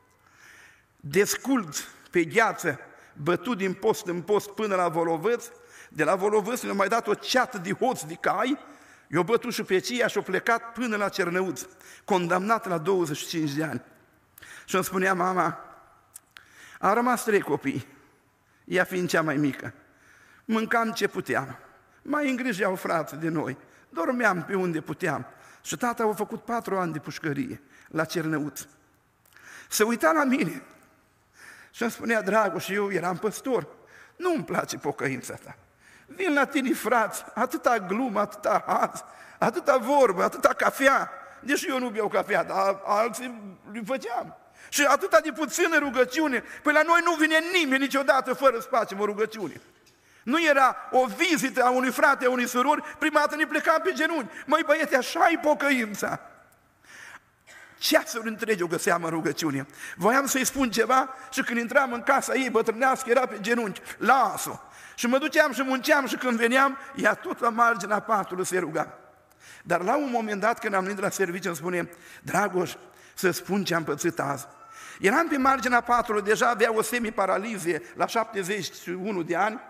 desculți pe gheață, bătut din post în post până la Volovăț, de la Volovăț le-au mai dat o ceată de hoți de cai, i-au bătut și pe aceea și au plecat până la Cernăuț, condamnat la douăzeci și cinci de ani. Și îmi spunea mama, a rămas trei copii, ea fiind cea mai mică, mâncam ce puteam, mai îngrijeau frații de noi, dormeam pe unde puteam. Și tata a făcut patru ani de pușcărie la Cernăuț. Se uita la mine și îmi spunea, Dragoș, și eu eram păstor, nu-mi place pocăința ta. Vin la tine, frați, atâta glumă, atâta haz, atâta vorbă, atâta cafea, deși eu nu beau cafea, dar alții îi făceam. Și atâta de puțină rugăciune, păi la noi nu vine nimeni niciodată fără să facem o rugăciune. Nu era o vizită a unui frate, a unui surori, prima dată ne plecam pe genunchi. Măi băiete, așa-i pocăința. ceasuri întregi o găseam în rugăciune. Voiam să-i spun ceva și când intram în casa ei bătrânească, era pe genunchi, las-o. Și mă duceam și munceam și când veneam, ea tot la marginea patului se ruga. Dar la un moment dat, când am venit la serviciu, îmi spune, Dragoș, să spun ce am pățit azi. Eram pe marginea patului, deja avea o semiparalizie la șaptezeci și unu de ani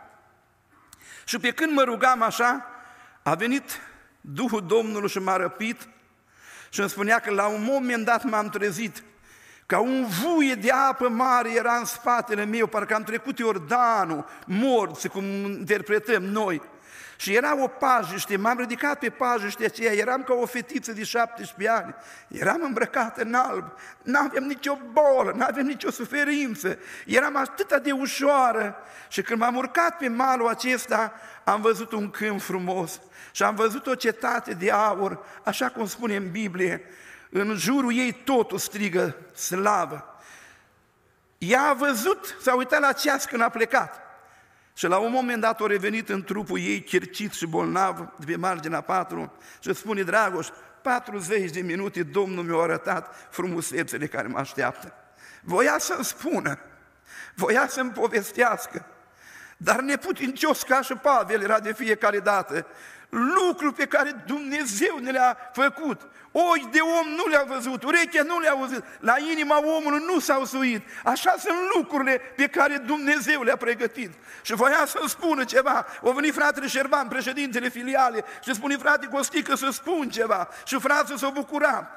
și pe când mă rugam așa, a venit Duhul Domnului și m-a răpit și îmi spunea că la un moment dat m-am trezit, ca un vuie de apă mare era în spatele meu, parcă am trecut Iordanul, morți, cum interpretăm noi. Și era o pajiște, m-am ridicat pe pajiște aceea, eram ca o fetiță de șaptesprezece ani, eram îmbrăcată în alb, n-aveam nicio bolă, n-aveam nicio suferință, eram atât de ușoară. Și când m-am urcat pe malul acesta, am văzut un câmp frumos și am văzut o cetate de aur, așa cum spune în Biblie, în jurul ei totul strigă slavă. Ea a văzut, s-a uitat la ceas când a plecat. Și la un moment dat a revenit în trupul ei chircit și bolnav de pe marginea patru și spune, Dragoș, patruzeci de minute Domnul mi-a arătat frumusețele care mă așteaptă. Voia să-mi spună, voia să-mi povestească, dar neputincios ca și Pavel era de fiecare dată, lucruri pe care Dumnezeu ne le-a făcut. Ochi de om nu le-a văzut, urechea nu le-a auzit, la inima omului nu s-au suit. Așa sunt lucrurile pe care Dumnezeu le-a pregătit. Și voia să-mi spună ceva. O venit fratele Șerban, președintele filiale, și spune, frate Costică, să spun ceva. Și frații s-au bucurat.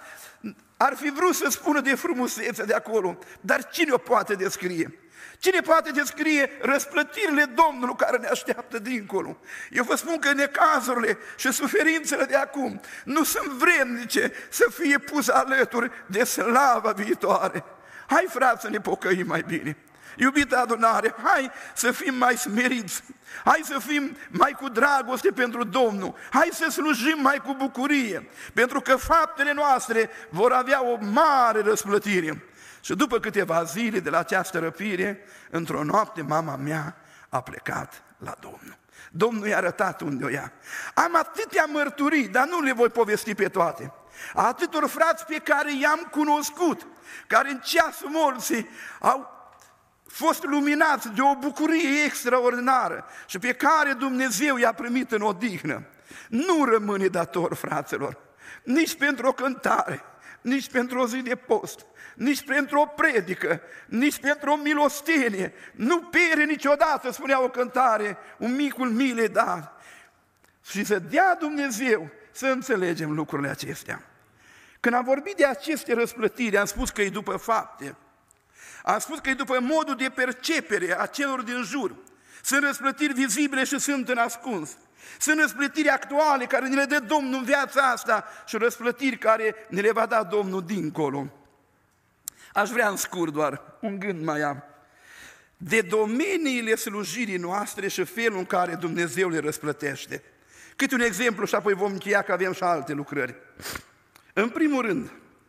Ar fi vrut să spună de frumusețe de acolo, dar cine o poate descrie? Cine poate descrie răsplătirile Domnului care ne așteaptă dincolo? Eu vă spun că necazurile și suferințele de acum nu sunt vrednice să fie puse alături de slava viitoare. Hai, frate, să ne pocăim mai bine. Iubită adunare, hai să fim mai smeriți, hai să fim mai cu dragoste pentru Domnul, hai să slujim mai cu bucurie, pentru că faptele noastre vor avea o mare răsplătire. Și după câteva zile de la această răpire, într-o noapte, mama mea a plecat la Domnul. Domnul i-a arătat unde o ia. Am atâtea mărturii, dar nu le voi povesti pe toate. Atâtor frați pe care i-am cunoscut, care în ceasul morții au fost luminați de o bucurie extraordinară și pe care Dumnezeu i-a primit în odihnă. Nu rămâne dator, fraților, nici pentru o cântare, nici pentru o zi de post, nici pentru o predică, nici pentru o milostenie. Nu pierde niciodată, spunea o cântare, un micul mile da. Și să dea Dumnezeu să înțelegem lucrurile acestea. Când am vorbit de aceste răsplătiri, am spus că e după fapte. Am spus că e după modul de percepere a celor din jur. Sunt răsplătiri vizibile și sunt în ascuns. Sunt răsplătiri actuale care ne le dă Domnul în viața asta și răsplătiri care ne le va da Domnul dincolo. Aș vrea în scurt doar, un gând mai am, de domeniile slujirii noastre și felul în care Dumnezeu le răsplătește. Câte un exemplu și apoi vom încheia că avem și alte lucrări. În primul rând,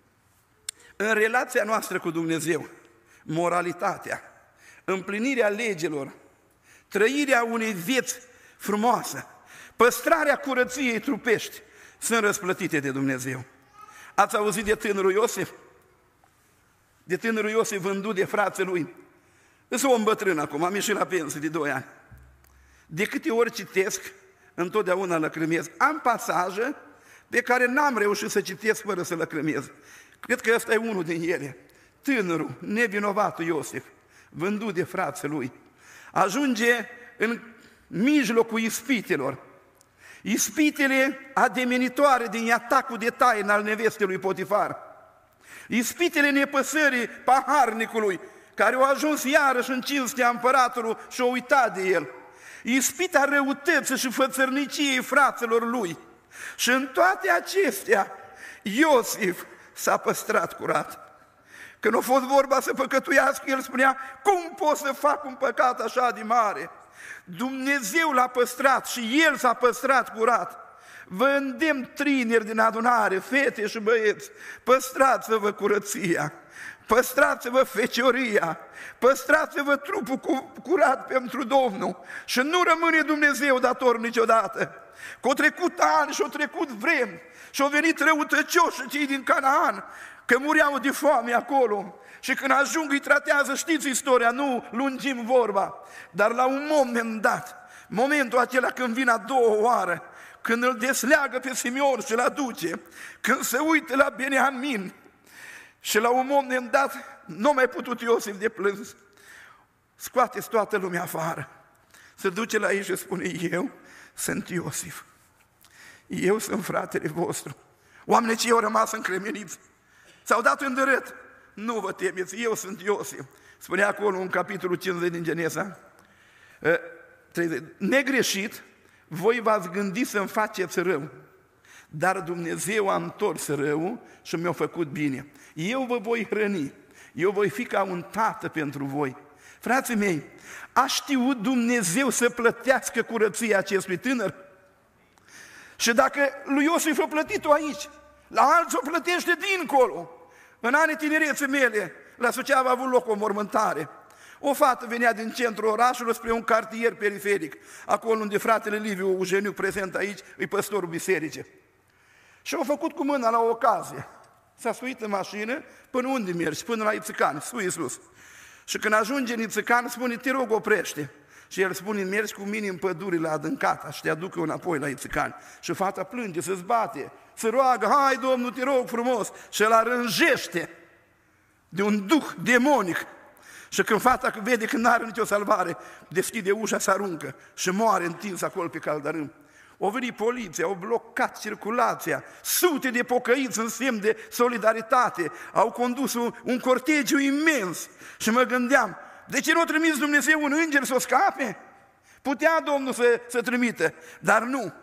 în relația noastră cu Dumnezeu, moralitatea, împlinirea legilor, trăirea unei vieți frumoase, păstrarea curăției trupești, sunt răsplătite de Dumnezeu. Ați auzit de tânărul Iosif? De tânărul Iosif vândut de frații lui. Însă om bătrân acum, am ieșit la pensie de doi ani. De câte ori citesc, întotdeauna lăcrămiez. Am pasaje pe care n-am reușit să citesc fără să lăcrămiez. Cred că ăsta e unul din ele. Tânărul, nevinovatul Iosif, vândut de frații lui, ajunge în mijlocul ispitelor. Ispitele ademenitoare din atacul de taină al nevestei lui Potifar. Ispitele nepăsării paharnicului, care au ajuns iarăși în cinstea împăratului și au uitat de el. Ispita răutății și fățărniciei fraților lui. Și în toate acestea, Iosif s-a păstrat curat. Când a fost vorba să păcătuiască, el spunea, cum pot să fac un păcat așa de mare? Dumnezeu l-a păstrat și el s-a păstrat curat. Vă îndemn tineri din adunare, fete și băieți, păstrați-vă curăția, păstrați-vă fecioria, păstrați-vă trupul curat pentru Domnul și nu rămâne Dumnezeu dator niciodată. Că au trecut ani și au trecut vremi și au venit răutăcioși cei din Canaan, că mureau de foame acolo. Și când ajung îi tratează, știți istoria, nu lungim vorba, dar la un moment dat, momentul acela când vine a doua oară, când îl desleagă pe Simeon și îl aduce, când se uită la Beniamin și la un moment dat nu a mai putut Iosif de plâns, scoateți toată lumea afară, se duce la ei și spune: eu sunt Iosif, eu sunt fratele vostru. Oamenii ce au rămas încremeniți s-au dat îndărât: nu vă temeți, eu sunt Iosif. Spunea acolo în capitolul cincizeci din Geneza, negreșit, voi v-ați gândit să-mi faceți rău, dar Dumnezeu a întors răul și mi-a făcut bine. Eu vă voi hrăni, eu voi fi ca un tată pentru voi. Frații mei, a știut Dumnezeu să plătească curăția acestui tânăr? Și dacă lui Iosif a plătit-o aici, la alții o plătește dincolo. În anii tinerețe mele, la Suceava a avut loc o mormântare. O fată venea din centrul orașului spre un cartier periferic, acolo unde fratele Liviu Eugeniu, prezent aici, e păstorul bisericii. Și au făcut cu mâna la o ocazie. S-a suit în mașină, până unde mergi? Până la Ițican, sui sus. Și când ajunge în Ițican, spune: te rog, oprește. Și el spune: mergi cu mine în pădurile adâncate și te aduc eu înapoi la Ițican. Și fata plânge, se zbate, se roagă: hai, Domnul, te rog frumos. Și îl arânjește de un duh demonic. Și când fata vede că n-are nicio salvare, deschide ușa, se aruncă și moare întins acolo pe caldarâm. Au venit poliția, au blocat circulația, sute de pocăiți în semn de solidaritate, au condus un, un cortegiu imens. Și mă gândeam: de ce nu a trimis Dumnezeu un înger să o scape? Putea Domnul să, să trimită, dar nu.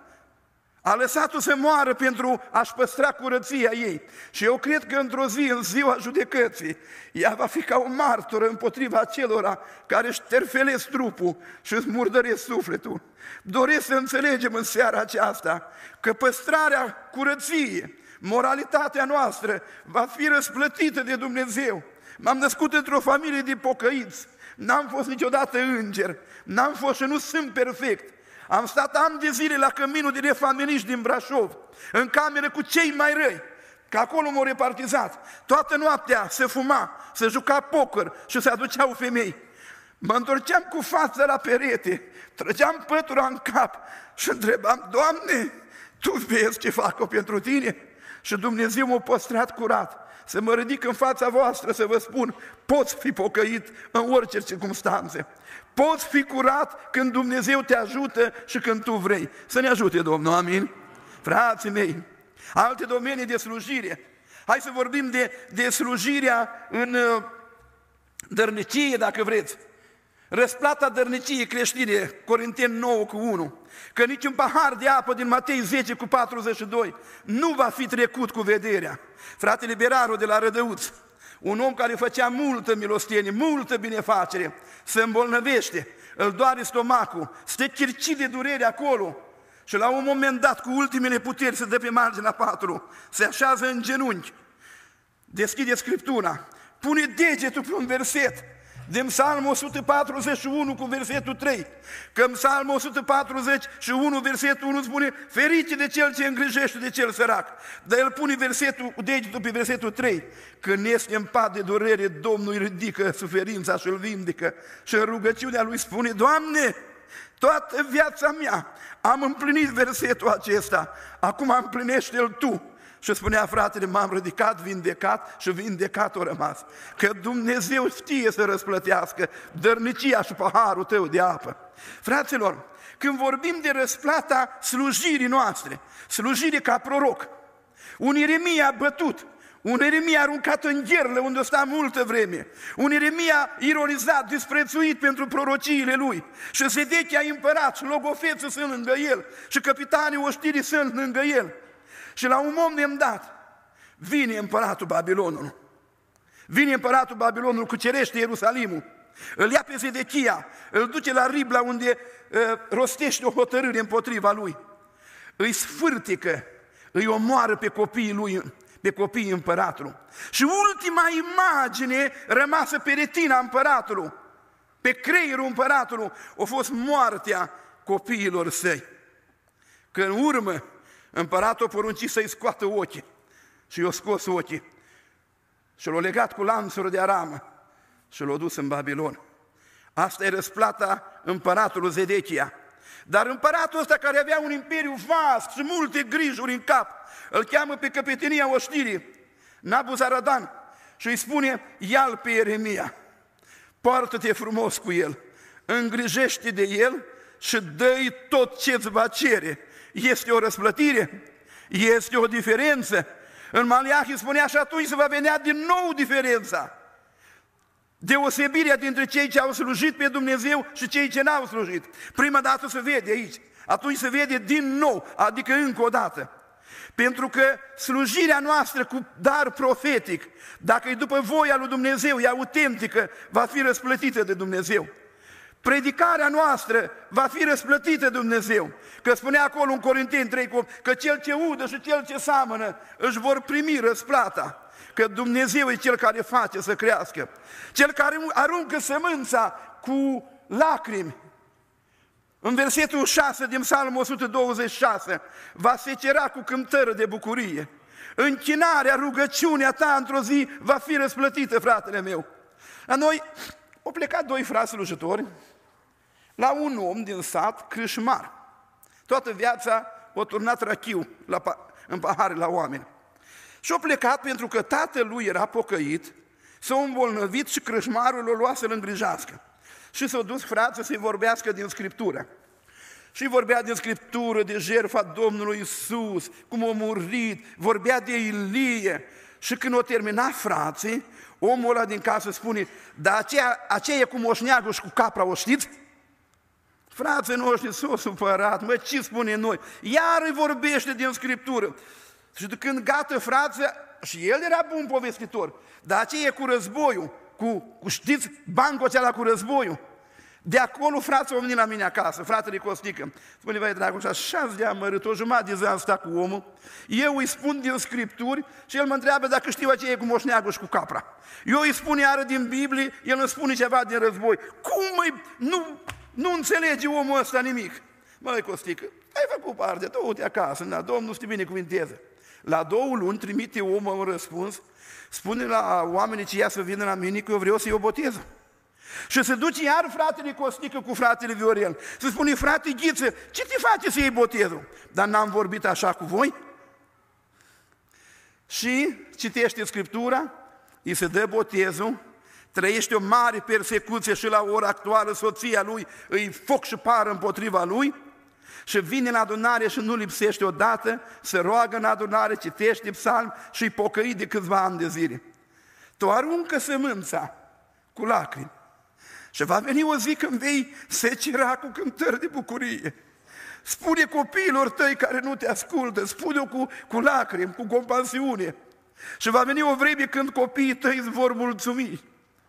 A lăsat-o să moară pentru a-și păstra curăția ei. Și eu cred că într-o zi, în ziua judecății, ea va fi ca o martoră împotriva acelora care își terfelesc trupul și îți murdăresc sufletul. Doresc să înțelegem în seara aceasta că păstrarea curăției, moralitatea noastră, va fi răsplătită de Dumnezeu. M-am născut într-o familie de pocăiți, n-am fost niciodată înger, n-am fost și nu sunt perfect. Am stat ani de zile la căminul de refamiliști din Brașov, în cameră cu cei mai răi, că acolo m-au repartizat. Toată noaptea se fuma, se juca poker și se aduceau femei. Mă întorceam cu fața la perete, trăgeam pătura în cap și întrebam: Doamne, Tu vezi ce fac-o pentru Tine? Și Dumnezeu m-a păstrat curat. Să mă ridic în fața voastră să vă spun: poți fi pocăit în orice circunstanțe. Poți fi curat când Dumnezeu te ajută și când tu vrei. Să ne ajute Domnul, amin? Frații mei, alte domenii de slujire. Hai să vorbim de, de slujirea în uh, dărnicie, dacă vreți. Răsplata dărniciei creștine, Corinteni nouă cu unu. Că niciun pahar de apă din Matei zece cu patruzeci și doi nu va fi trecut cu vederea. Fratele Beraru de la Rădăuț, un om care făcea multă milostenie, multă binefacere, se îmbolnăvește, îl doare stomacul, stă chircit de durere acolo și la un moment dat, cu ultimele puteri, se dă pe marginea patru, se așează în genunchi, deschide Scriptura, pune degetul pe un verset din Psalmul o sută patruzeci și unu cu versetul trei, că în Psalmul o sută patruzeci și unu versetul unu spune: ferice de cel ce îngrijește de cel sărac. Dar el pune versetul, degetul pe versetul trei: când este în pat de durere, Domnul îi ridică suferința și îl vindecă. Și în rugăciunea lui spune: Doamne, toată viața mea am împlinit versetul acesta, acum împlinește-l Tu. Și spunea fratele: m-am ridicat vindecat și vindecat o rămas. Că Dumnezeu știe să răsplătească dărnicia și paharul tău de apă. Fraților, când vorbim de răsplata slujirii noastre, slujire ca proroc, un Ieremia bătut, un Ieremia aruncat în gherlă unde sta multă vreme, un Ieremia ironizat, disprețuit pentru prorociile lui, și Zedechia împărat și logofeții sunt lângă el și capitanii oștirii sunt lângă el. Și la un moment dat vine împăratul Babilonului. Vine împăratul Babilonului, cucerește Ierusalimul, îl ia pe Zedechia, îl duce la Ribla unde uh, rostește o hotărâre împotriva lui. Îi sfârtică, îi omoară pe copiii lui, pe copiii împăratului. Și ultima imagine rămasă pe retina împăratului, pe creierul împăratului, a fost moartea copiilor săi. Că în urmă împăratul a poruncit să-i scoată ochii și i-a scos ochii. și l-a legat cu lanțuri de aramă și l-a dus în Babilon. Asta e răsplata împăratului Zedechia. Dar împăratul ăsta, care avea un imperiu vast și multe grijuri în cap, îl cheamă pe căpetenia oștirii, Nabuzaradan, și îi spune: ia-l pe Ieremia, poartă-te frumos cu el, îngrijește de el și dă-i tot ce-ți va cere. Este o răsplătire, este o diferență. În Maleahi spunea: și atunci se va venea din nou diferența, deosebirea dintre cei ce au slujit pe Dumnezeu și cei ce n-au slujit. Prima dată se vede aici, atunci se vede din nou, adică încă o dată. Pentru că slujirea noastră cu dar profetic, dacă e după voia lui Dumnezeu, e autentică, va fi răsplătită de Dumnezeu. Predicarea noastră va fi răsplătită de Dumnezeu. Că spunea acolo în Corinteni trei, că cel ce udă și cel ce seamănă își vor primi răsplata. Că Dumnezeu e Cel care face să crească. Cel care aruncă sămânța cu lacrimi. În versetul șase din Psalmul o sută douăzeci și șase, va secera cu cântără de bucurie. Închinarea, rugăciunea ta într-o zi va fi răsplătită, fratele meu. La noi au plecat doi frați slujitori la un om din sat, Crâșmar. Toată viața o turnat rachiu la, în pahare la oameni. Și-a plecat pentru că tatăl lui era pocăit, s-a îmbolnăvit și crâșmarul l-a luat să-l îngrijească. Și s-a dus frații să-i vorbească din Scriptură. Și vorbea din Scriptură, de jertfa Domnului Iisus, cum a murit, vorbea de Ilie. Și când o terminat frații, omul ăla din casă spune: dar aceea, aceea cu moșneagul și cu capra, o știți? Frații noștri s-au supărat: mă, ce spune noi? Iar îi vorbește din Scriptură. Și de când gata frață, și el era bun povestitor, dar aceea cu războiul, cu, cu știți, bancul acela cu războiul. De acolo frații au venit la mine acasă, fratele Costică. Spune: vai dragul, și așa de amărât, o jumătate de zi am stat cu omul, eu îi spun din Scripturi și el mă întreabă dacă știu aceea cu moșneagul și cu capra. Eu îi spun iară din Biblie, el îmi spune ceva din război. Cum măi, nu, nu înțelege omul ăsta nimic? Măi Costică, ai făcut parte, du-te acasă, na, Domnul să te binecuvinteze. La două luni trimite omul un răspuns, spune la oamenii ce ia să vină la mine că eu vreau să-i o botez. Și se duce iar fratele Costică cu fratele Viorel. Se spune: frate Ghiță, ce te face să iei botezul? Dar n-am vorbit așa cu voi? Și citește Scriptura, îi se dă botezul, trăiește o mare persecuție și la ora actuală soția lui îi foc și pară împotriva lui. Și vine în adunare și nu lipsește odată, se roagă în adunare, citește psalm și îi pocăit de câțiva ani de zile. Tu aruncă sămânța cu lacrimi și va veni o zi când vei secera cu cântări de bucurie. Spune copiilor tăi care nu te ascultă, spune-o cu, cu lacrimi, cu compasiune. Și va veni o vreme când copiii tăi îți vor mulțumi.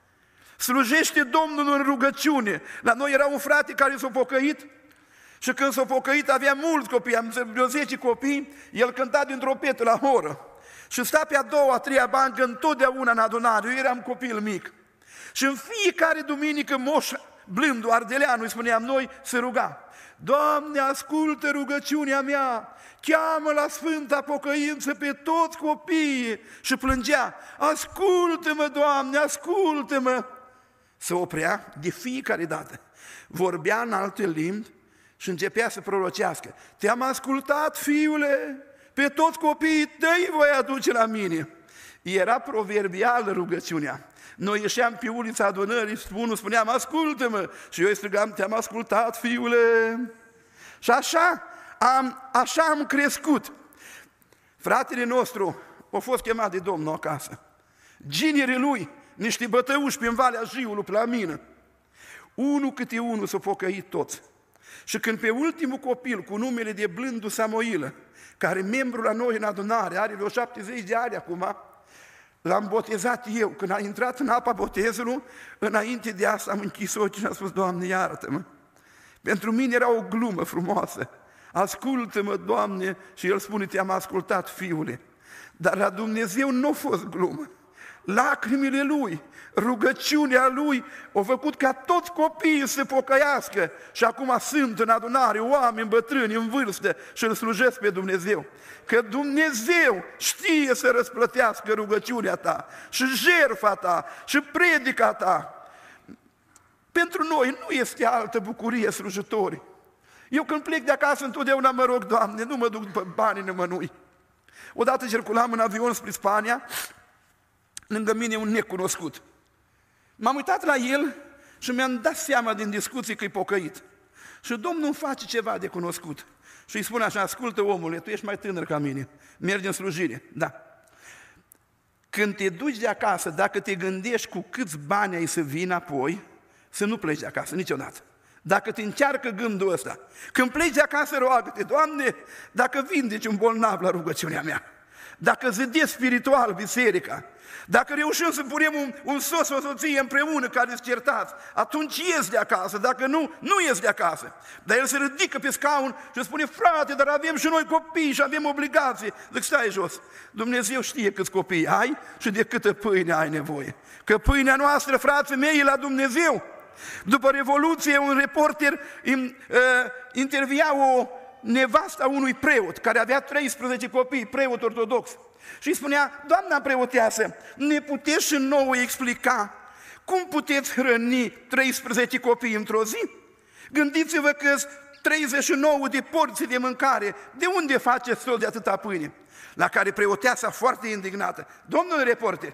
Slujește Domnul în rugăciune. La noi era un frate care s-a pocăit. Și când s-a pocăit avea mulți copii, am vreo zece copii, el cânta dintr-o petă la horă. Și sta pe a doua, a treia bancă întotdeauna în adunare, eu eram copil mic. Și în fiecare duminică Moș Blându, Ardeleanu, îi spuneam noi, se ruga: Doamne, ascultă rugăciunea mea, cheamă la Sfânta Pocăință pe toți copiii. Și plângea: ascultă-mă, Doamne, ascultă-mă. Se oprea de fiecare dată, vorbea în alte limbi și începea să prorocească: te-am ascultat, fiule, pe toți copiii tăi voi aduce la mine. Era proverbială rugăciunea. Noi ieșeam pe ulița adunării și unul spuneam: ascultă-mă, și eu îi strigam: te-am ascultat, fiule. Și așa am, așa am crescut. Fratele nostru a fost chemat de Domnul acasă. Ginerii lui, niște bătăuși prin Valea Jiului, pe la mină. Unul câte unul s-a pocăit toți. Și când pe ultimul copil cu numele de Blându Samoilă, care membru la noi în adunare, are vreo șaptezeci de ani acum, l-am botezat eu. Când a intrat în apa botezului, înainte de asta am închis ochii și am spus: Doamne, iartă-mă. Pentru mine era o glumă frumoasă. Ascultă-mă, Doamne, și el spune: te-am ascultat, fiule. Dar la Dumnezeu nu a fost glumă. lacrimile lui, rugăciunea lui au făcut ca toți copiii să pocăiască și acum sunt în adunare oameni bătrâni în vârstă și îl slujesc pe Dumnezeu. Că Dumnezeu știe să răsplătească rugăciunea ta și jertfa ta și predica ta. Pentru noi nu este altă bucurie, slujitori. Eu când plec de acasă întotdeauna mă rog, Doamne, nu mă duc după banii nimănui. Odată circulam în avion spre Spania, lângă mine un necunoscut. M-am uitat la el și mi-am dat seama din discuții că e pocăit. Și Domnul îmi face ceva de cunoscut. Și îi spune așa, ascultă omule, tu ești mai tânăr ca mine, mergi în slujire. Da. Când te duci de acasă, dacă te gândești cu câți bani ai să vii înapoi, să nu pleci de acasă niciodată. Dacă te încearcă gândul ăsta, când pleci de acasă, roagă-te, Doamne, dacă vindeci un bolnav la rugăciunea mea, dacă zidesc spiritual biserica, dacă reușim să punem un, un soț sau o soție împreună care sunt certați, atunci ies de acasă, dacă nu, nu ies de acasă. Dar el se ridică pe scaun și spune, frate, dar avem și noi copii și avem obligații. Zic, stai jos, Dumnezeu știe câți copii ai și de câtă pâine ai nevoie. Că pâinea noastră, frații mei, e la Dumnezeu. După Revoluție, un reporter intervia o nevasta unui preot care avea treisprezece copii, preot ortodox. Și îi spunea, doamna preoteasă, ne puteți și nouă explica cum puteți hrăni treisprezece copii într-o zi? Gândiți-vă că treizeci și nouă de porții de mâncare, de unde faceți tot de atâta pâine? La care preoteasa, foarte indignată, domnul reporter,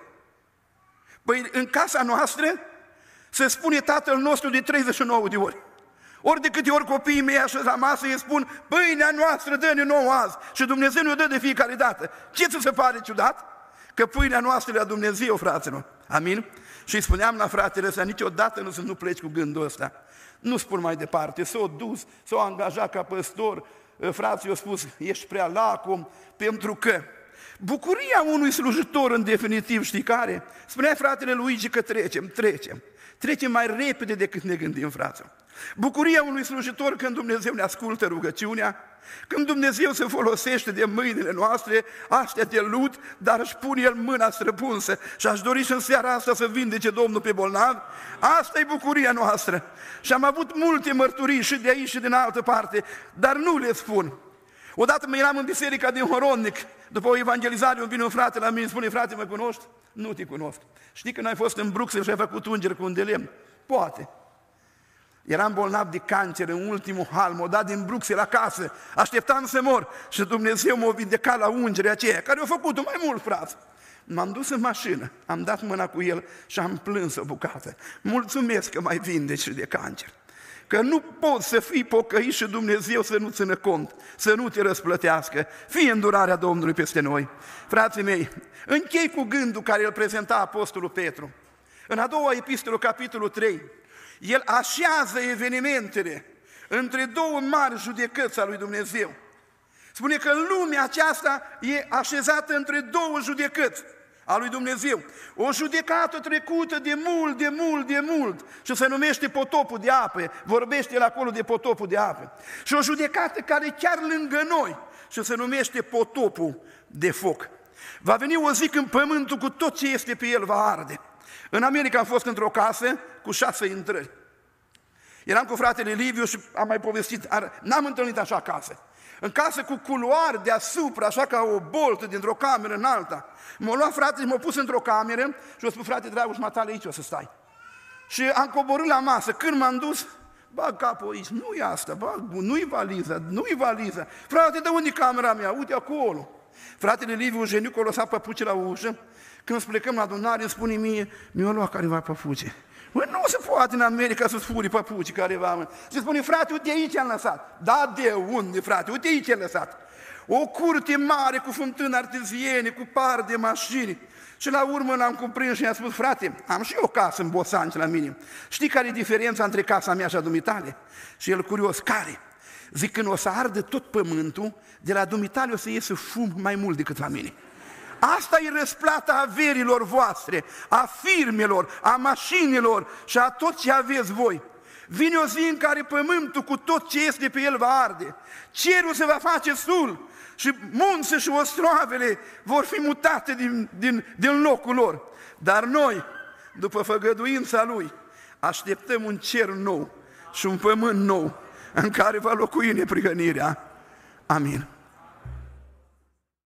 păi în casa noastră se spune Tatăl nostru de treizeci și nouă de ori. Ori de câte ori copiii mei așa la masă îi spun, pâinea noastră dă-ne nouă azi și Dumnezeu ne-o dă de fiecare dată. Ce ți se pare ciudat? Că pâinea noastră e la Dumnezeu, fraților. Amin? Și îi spuneam la fratele ăsta, niciodată nu să nu pleci cu gândul ăsta. Nu spun mai departe, s-o dus, s-o angajat ca păstor, frații au spus, ești prea lacom, pentru că bucuria unui slujitor în definitiv, știi care? Spunea fratele Luigi că trecem, trecem. Trecem mai repede decât ne gândim, frață. Bucuria unui slujitor când Dumnezeu ne ascultă rugăciunea, când Dumnezeu se folosește de mâinile noastre, astea de lut, dar își pune El mâna străpunsă și aș dori și în seara asta să vindece Domnul pe bolnav, asta e bucuria noastră. Și am avut multe mărturii și de aici și din altă parte, dar nu le spun. Odată mă eram în biserica din Horodnic, după o evangelizare, îmi vine un frate la mine și spune, frate, mă cunoști? Nu te cunosc. Știi că n-ai fost în Bruxelles și ai făcut ungeri cu un de lemn? Poate. Eram bolnav de cancer în ultimul hal, m-au dat din Bruxelles acasă, așteptam să mor și Dumnezeu m-a vindecat la ungerea aceea, care au făcut-o mai mult, frate. M-am dus în mașină, am dat mâna cu el și am plâns o bucată. Mulțumesc că m-ai vindeci de cancer. Că nu poți să fii pocăit și Dumnezeu să nu țină cont, să nu te răsplătească. Fie îndurarea Domnului peste noi. Frații mei, închei cu gândul care îl prezenta Apostolul Petru. În a doua epistolă, capitolul trei, el așează evenimentele între două mari judecăți a lui Dumnezeu. Spune că lumea aceasta e așezată între două judecăți a lui Dumnezeu. O judecată trecută de mult, de mult, de mult și se numește potopul de apă, vorbește el acolo de potopul de apă. Și o judecată care e chiar lângă noi și se numește potopul de foc. Va veni o zi când pământul cu tot ce este pe el va arde. În America am fost într-o casă cu șase intrări. Eram cu fratele Liviu și am mai povestit, n-am întâlnit așa casă. În casă cu culoare deasupra, așa ca o boltă dintr-o cameră în alta. M-a luat fratele și m-a pus într-o cameră și a spus, frate Dragoș, matale, aici o să stai. Și am coborât la masă. Când m-am dus, bag capul aici, nu-i asta, bag, nu-i valiza, nu-i valiza. Frate, de unde e camera mea? Uite acolo. Fratele Liviu Eugeniu a lăsat păpuce la ușă. Când plecăm la adunare, îmi spune mie, mi-a luat careva păpuce. Bă, nu se poate în America să-ți furi păpuci careva, mă. Și spune, frate, uite aici am lăsat. Da, de unde, frate? Uite aici am lăsat. O curte mare cu fântâni arteziene, cu par de mașini. Și la urmă l-am cuprins și i-am spus, frate, am și eu o casă în Bosanci la mine. Știi care e diferența între casa mea și a dumitale? Și el curios, care? Zic, când o să ardă tot pământul, de la dumitale o să iese fum mai mult decât la mine. Asta e răsplata averilor voastre, a firmelor, a mașinilor și a tot ce aveți voi. Vine o zi în care pământul cu tot ce este pe el va arde, cerul se va face sul și munții și ostroavele vor fi mutate din, din, din locul lor. Dar noi, după făgăduința Lui, așteptăm un cer nou și un pământ nou în care va locui neprihănirea. Amin.